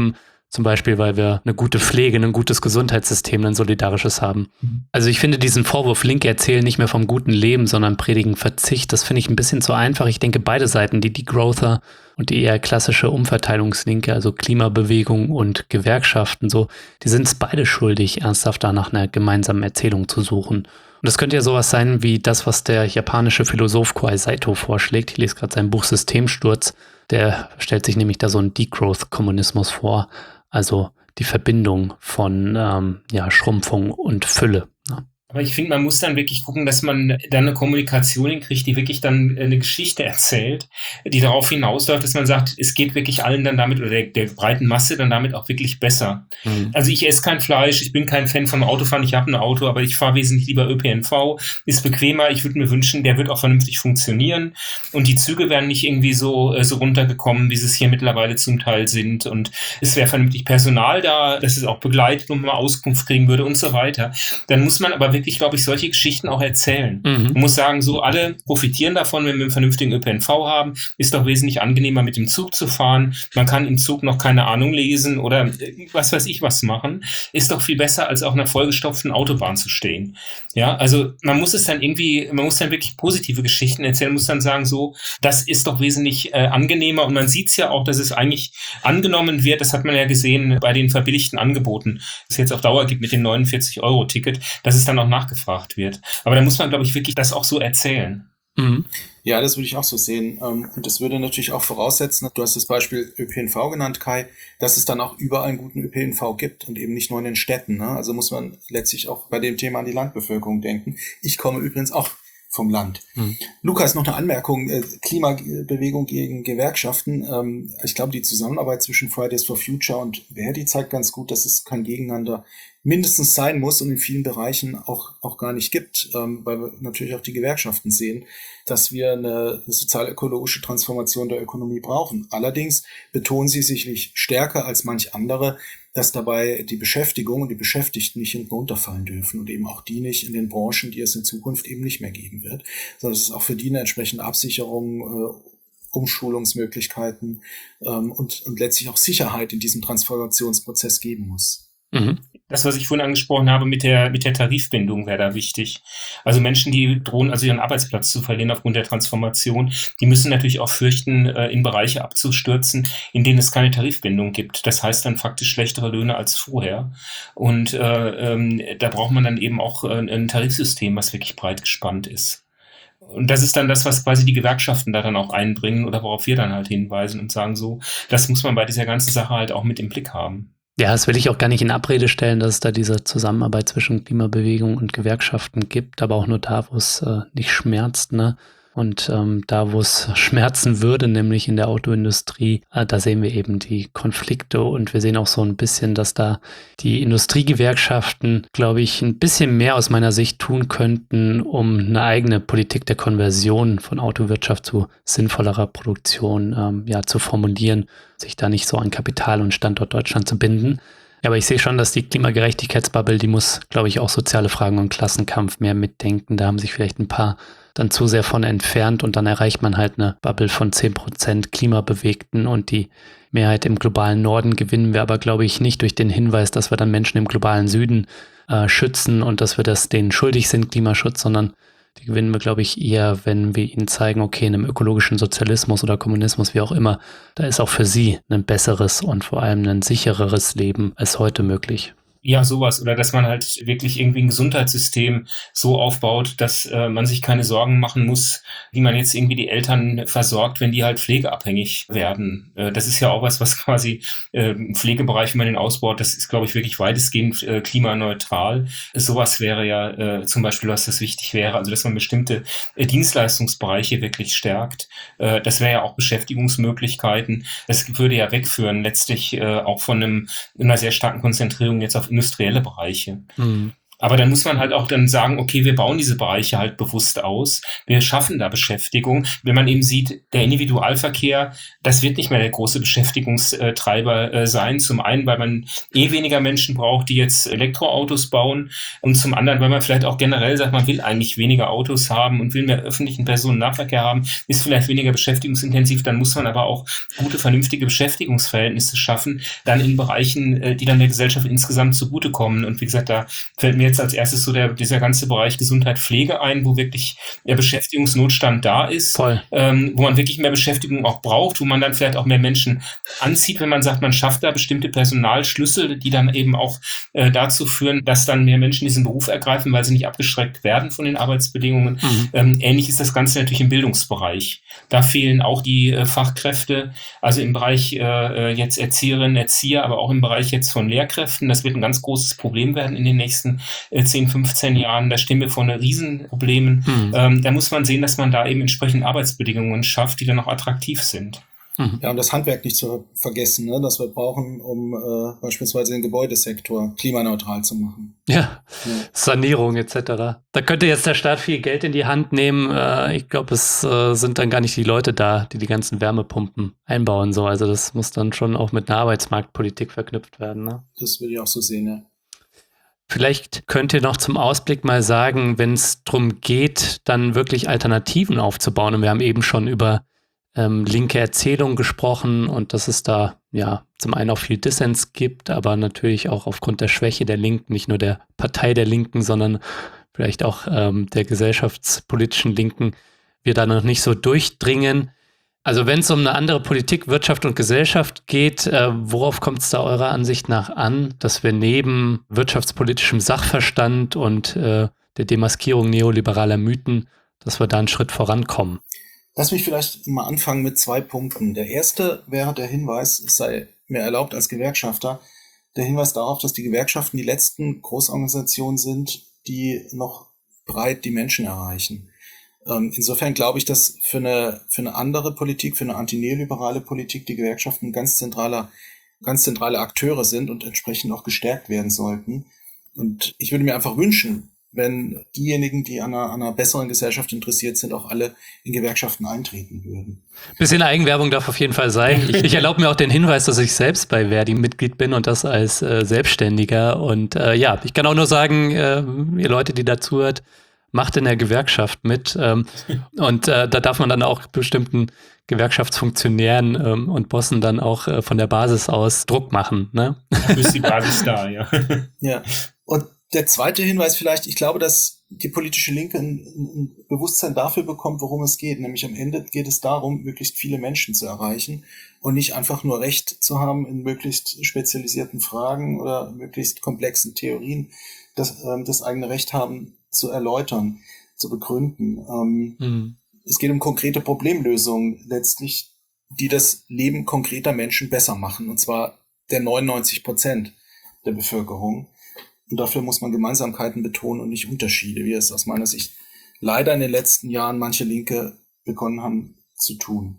Zum Beispiel, weil wir eine gute Pflege, ein gutes Gesundheitssystem, ein solidarisches haben. Also ich finde diesen Vorwurf, Linke erzählen nicht mehr vom guten Leben, sondern predigen Verzicht, das finde ich ein bisschen zu einfach. Ich denke, beide Seiten, die Degrowther und die eher klassische Umverteilungslinke, also Klimabewegung und Gewerkschaften, so, die sind es beide schuldig, ernsthaft da nach einer gemeinsamen Erzählung zu suchen. Und das könnte ja sowas sein wie das, was der japanische Philosoph Kwai Saito vorschlägt. Ich lese gerade sein Buch Systemsturz. Der stellt sich nämlich da so einen Degrowth-Kommunismus vor. Also die Verbindung von Schrumpfung und Fülle. Ja. Aber ich finde, man muss dann wirklich gucken, dass man dann eine Kommunikation hinkriegt, die wirklich dann eine Geschichte erzählt, die darauf hinausläuft, dass man sagt, es geht wirklich allen dann damit, oder der breiten Masse dann damit auch wirklich besser. Also ich esse kein Fleisch, ich bin kein Fan vom Autofahren, ich habe ein Auto, aber ich fahre wesentlich lieber ÖPNV, ist bequemer, ich würde mir wünschen, der wird auch vernünftig funktionieren und die Züge werden nicht irgendwie so runtergekommen, wie sie es hier mittlerweile zum Teil sind, und es wäre vernünftig Personal da, dass es auch begleitet und mal Auskunft kriegen würde und so weiter. Dann muss man aber wirklich, glaube ich, solche Geschichten auch erzählen. Man muss sagen, so alle profitieren davon, wenn wir einen vernünftigen ÖPNV haben, ist doch wesentlich angenehmer, mit dem Zug zu fahren. Man kann im Zug noch keine Ahnung lesen oder was weiß ich was machen. Ist doch viel besser, als auf einer vollgestopften Autobahn zu stehen. Ja, also man muss dann wirklich positive Geschichten erzählen, muss dann sagen, so, das ist doch wesentlich angenehmer, und man sieht es ja auch, dass es eigentlich angenommen wird, das hat man ja gesehen bei den verbilligten Angeboten, das es jetzt auf Dauer gibt mit dem 49-Euro-Ticket, dass es dann auch nachgefragt wird. Aber da muss man, glaube ich, wirklich das auch so erzählen. Ja, das würde ich auch so sehen. Und das würde natürlich auch voraussetzen, du hast das Beispiel ÖPNV genannt, Kai, dass es dann auch überall einen guten ÖPNV gibt und eben nicht nur in den Städten. Ne? Also muss man letztlich auch bei dem Thema an die Landbevölkerung denken. Ich komme übrigens auch vom Land. Lukas, noch eine Anmerkung, Klimabewegung gegen Gewerkschaften. Ich glaube, die Zusammenarbeit zwischen Fridays for Future und Verdi zeigt ganz gut, dass es kein Gegeneinander mindestens sein muss und in vielen Bereichen auch gar nicht gibt, weil wir natürlich auch die Gewerkschaften sehen, dass wir eine sozial-ökologische Transformation der Ökonomie brauchen. Allerdings betonen sie sicherlich stärker als manch andere, dass dabei die Beschäftigung und die Beschäftigten nicht hinten runterfallen dürfen und eben auch die nicht in den Branchen, die es in Zukunft eben nicht mehr geben wird, sondern es ist auch für die eine entsprechende Absicherung, Umschulungsmöglichkeiten und letztlich auch Sicherheit in diesem Transformationsprozess geben muss. Das, was ich vorhin angesprochen habe mit der Tarifbindung, wäre da wichtig. Also Menschen, die drohen, also ihren Arbeitsplatz zu verlieren aufgrund der Transformation, die müssen natürlich auch fürchten, in Bereiche abzustürzen, in denen es keine Tarifbindung gibt. Das heißt dann faktisch schlechtere Löhne als vorher. Und da braucht man dann eben auch ein Tarifsystem, was wirklich breit gespannt ist. Und das ist dann das, was quasi die Gewerkschaften da dann auch einbringen oder worauf wir dann halt hinweisen und sagen so, das muss man bei dieser ganzen Sache halt auch mit im Blick haben. Ja, das will ich auch gar nicht in Abrede stellen, dass es da diese Zusammenarbeit zwischen Klimabewegung und Gewerkschaften gibt, aber auch nur da, wo es nicht schmerzt, ne? Und da, wo es schmerzen würde, nämlich in der Autoindustrie, da sehen wir eben die Konflikte, und wir sehen auch so ein bisschen, dass da die Industriegewerkschaften, glaube ich, ein bisschen mehr aus meiner Sicht tun könnten, um eine eigene Politik der Konversion von Autowirtschaft zu sinnvollerer Produktion zu formulieren, sich da nicht so an Kapital und Standort Deutschland zu binden. Aber ich sehe schon, dass die Klimagerechtigkeitsbubble, die muss, glaube ich, auch soziale Fragen und Klassenkampf mehr mitdenken. Da haben sich vielleicht ein paar dann zu sehr von entfernt, und dann erreicht man halt eine Bubble von 10% Klimabewegten, und die Mehrheit im globalen Norden gewinnen wir aber, glaube ich, nicht durch den Hinweis, dass wir dann Menschen im globalen Süden schützen und dass wir das denen schuldig sind, Klimaschutz, sondern die gewinnen wir, glaube ich, eher, wenn wir ihnen zeigen, okay, in einem ökologischen Sozialismus oder Kommunismus, wie auch immer, da ist auch für sie ein besseres und vor allem ein sichereres Leben als heute möglich. Ja, sowas. Oder dass man halt wirklich irgendwie ein Gesundheitssystem so aufbaut, dass man sich keine Sorgen machen muss, wie man jetzt irgendwie die Eltern versorgt, wenn die halt pflegeabhängig werden. Das ist ja auch was quasi im Pflegebereich, wenn man den ausbaut, das ist, glaube ich, wirklich weitestgehend klimaneutral. Sowas wäre ja zum Beispiel, was das wichtig wäre, also dass man bestimmte Dienstleistungsbereiche wirklich stärkt. Das wäre ja auch Beschäftigungsmöglichkeiten. Das würde ja wegführen, letztlich auch von einer sehr starken Konzentrierung jetzt auf industrielle Bereiche. Aber dann muss man halt auch dann sagen, okay, wir bauen diese Bereiche halt bewusst aus. Wir schaffen da Beschäftigung. Wenn man eben sieht, der Individualverkehr, das wird nicht mehr der große Beschäftigungstreiber sein. Zum einen, weil man weniger Menschen braucht, die jetzt Elektroautos bauen. Und zum anderen, weil man vielleicht auch generell sagt, man will eigentlich weniger Autos haben und will mehr öffentlichen Personennahverkehr haben, ist vielleicht weniger beschäftigungsintensiv. Dann muss man aber auch gute, vernünftige Beschäftigungsverhältnisse schaffen, dann in Bereichen, die dann der Gesellschaft insgesamt zugutekommen. Und wie gesagt, da fällt mir jetzt als erstes so dieser ganze Bereich Gesundheit, Pflege ein, wo wirklich der Beschäftigungsnotstand da ist, wo man wirklich mehr Beschäftigung auch braucht, wo man dann vielleicht auch mehr Menschen anzieht, wenn man sagt, man schafft da bestimmte Personalschlüssel, die dann eben auch dazu führen, dass dann mehr Menschen diesen Beruf ergreifen, weil sie nicht abgeschreckt werden von den Arbeitsbedingungen. Ähnlich ist das Ganze natürlich im Bildungsbereich. Da fehlen auch die Fachkräfte, also im Bereich jetzt Erzieherinnen, Erzieher, aber auch im Bereich jetzt von Lehrkräften. Das wird ein ganz großes Problem werden in den nächsten 10, 15 Jahren. Da stehen wir vor Riesenproblemen. Da muss man sehen, dass man da eben entsprechend Arbeitsbedingungen schafft, die dann auch attraktiv sind. Ja, und das Handwerk nicht zu vergessen, ne, das wir brauchen, um beispielsweise den Gebäudesektor klimaneutral zu machen. Ja, Sanierung etc. Da könnte jetzt der Staat viel Geld in die Hand nehmen. Ich glaube, es sind dann gar nicht die Leute da, die ganzen Wärmepumpen einbauen. So. Also das muss dann schon auch mit einer Arbeitsmarktpolitik verknüpft werden. Ne? Das würde ich auch so sehen, ja. Vielleicht könnt ihr noch zum Ausblick mal sagen, wenn es darum geht, dann wirklich Alternativen aufzubauen. Und wir haben eben schon über linke Erzählung gesprochen und dass es da ja zum einen auch viel Dissens gibt, aber natürlich auch aufgrund der Schwäche der Linken, nicht nur der Partei der Linken, sondern vielleicht auch der gesellschaftspolitischen Linken, wir da noch nicht so durchdringen. Also wenn es um eine andere Politik, Wirtschaft und Gesellschaft geht, worauf kommt es da eurer Ansicht nach an, dass wir neben wirtschaftspolitischem Sachverstand und der Demaskierung neoliberaler Mythen, dass wir da einen Schritt vorankommen? Lass mich vielleicht mal anfangen mit 2 Punkten. Der erste wäre der Hinweis, es sei mir erlaubt als Gewerkschafter, der Hinweis darauf, dass die Gewerkschaften die letzten Großorganisationen sind, die noch breit die Menschen erreichen. Insofern glaube ich, dass für eine andere Politik, für eine antineoliberale Politik die Gewerkschaften ganz zentrale Akteure sind und entsprechend auch gestärkt werden sollten. Und ich würde mir einfach wünschen, wenn diejenigen, die an einer besseren Gesellschaft interessiert sind, auch alle in Gewerkschaften eintreten würden. Bisschen Eigenwerbung darf auf jeden Fall sein. Ich erlaube mir auch den Hinweis, dass ich selbst bei Verdi Mitglied bin und das als Selbstständiger. Und ja, ich kann auch nur sagen, ihr Leute, die da zuhört, macht in der Gewerkschaft mit. Und da darf man dann auch bestimmten Gewerkschaftsfunktionären und Bossen dann auch von der Basis aus Druck machen. Ne? Da ist die Basis da, ja. Ja, und der zweite Hinweis vielleicht, ich glaube, dass die politische Linke ein Bewusstsein dafür bekommt, worum es geht. Nämlich am Ende geht es darum, möglichst viele Menschen zu erreichen und nicht einfach nur Recht zu haben in möglichst spezialisierten Fragen oder möglichst komplexen Theorien, das eigene Recht haben zu erläutern, zu begründen. Es geht um konkrete Problemlösungen letztlich, die das Leben konkreter Menschen besser machen, und zwar der 99% der Bevölkerung. Und dafür muss man Gemeinsamkeiten betonen und nicht Unterschiede, wie es aus meiner Sicht leider in den letzten Jahren manche Linke begonnen haben zu tun.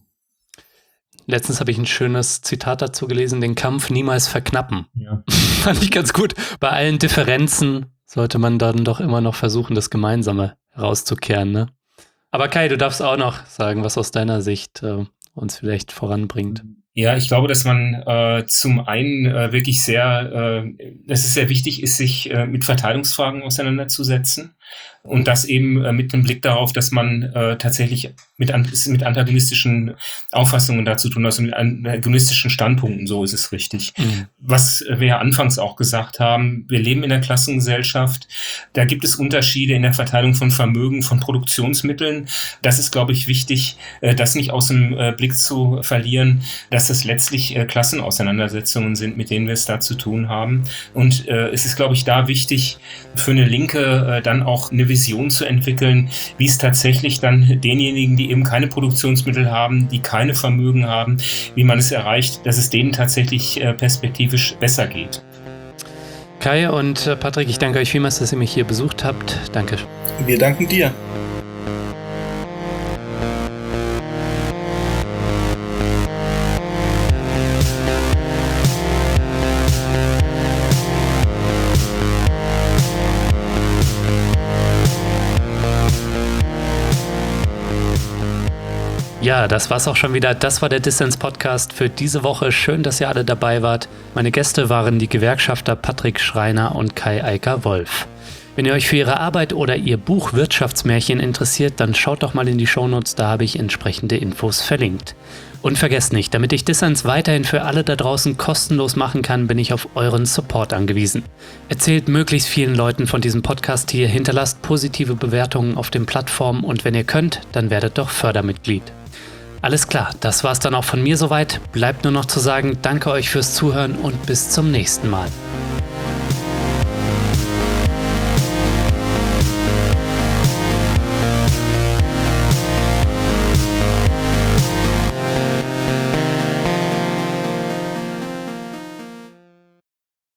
Letztens habe ich ein schönes Zitat dazu gelesen, den Kampf niemals verknappen. Ja. Fand ich ganz gut. Bei allen Differenzen sollte man dann doch immer noch versuchen, das Gemeinsame herauszukehren. Ne? Aber Kai, du darfst auch noch sagen, was aus deiner Sicht uns vielleicht voranbringt. Ja, ich glaube, dass man zum einen wirklich dass es sehr wichtig ist, sich mit Verteilungsfragen auseinanderzusetzen. Und das eben mit dem Blick darauf, dass man tatsächlich mit antagonistischen Auffassungen dazu tun, also mit antagonistischen Standpunkten, so ist es richtig. Was wir ja anfangs auch gesagt haben, wir leben in der Klassengesellschaft, da gibt es Unterschiede in der Verteilung von Vermögen, von Produktionsmitteln. Das ist, glaube ich, wichtig, das nicht aus dem Blick zu verlieren, dass das letztlich Klassenauseinandersetzungen sind, mit denen wir es da zu tun haben. Und es ist, glaube ich, da wichtig, für eine Linke dann auch eine Vision zu entwickeln, wie es tatsächlich dann denjenigen, die eben keine Produktionsmittel haben, die keine Vermögen haben, wie man es erreicht, dass es denen tatsächlich perspektivisch besser geht. Kai und Patrick, ich danke euch vielmals, dass ihr mich hier besucht habt. Danke. Wir danken dir. Ja, das war's auch schon wieder. Das war der Dissens-Podcast für diese Woche. Schön, dass ihr alle dabei wart. Meine Gäste waren die Gewerkschafter Patrick Schreiner und Kai Eicker-Wolf. Wenn ihr euch für ihre Arbeit oder ihr Buch Wirtschaftsmärchen interessiert, dann schaut doch mal in die Shownotes, da habe ich entsprechende Infos verlinkt. Und vergesst nicht, damit ich Dissens weiterhin für alle da draußen kostenlos machen kann, bin ich auf euren Support angewiesen. Erzählt möglichst vielen Leuten von diesem Podcast hier, hinterlasst positive Bewertungen auf den Plattformen und wenn ihr könnt, dann werdet doch Fördermitglied. Alles klar, das war's dann auch von mir soweit. Bleibt nur noch zu sagen, danke euch fürs Zuhören und bis zum nächsten Mal.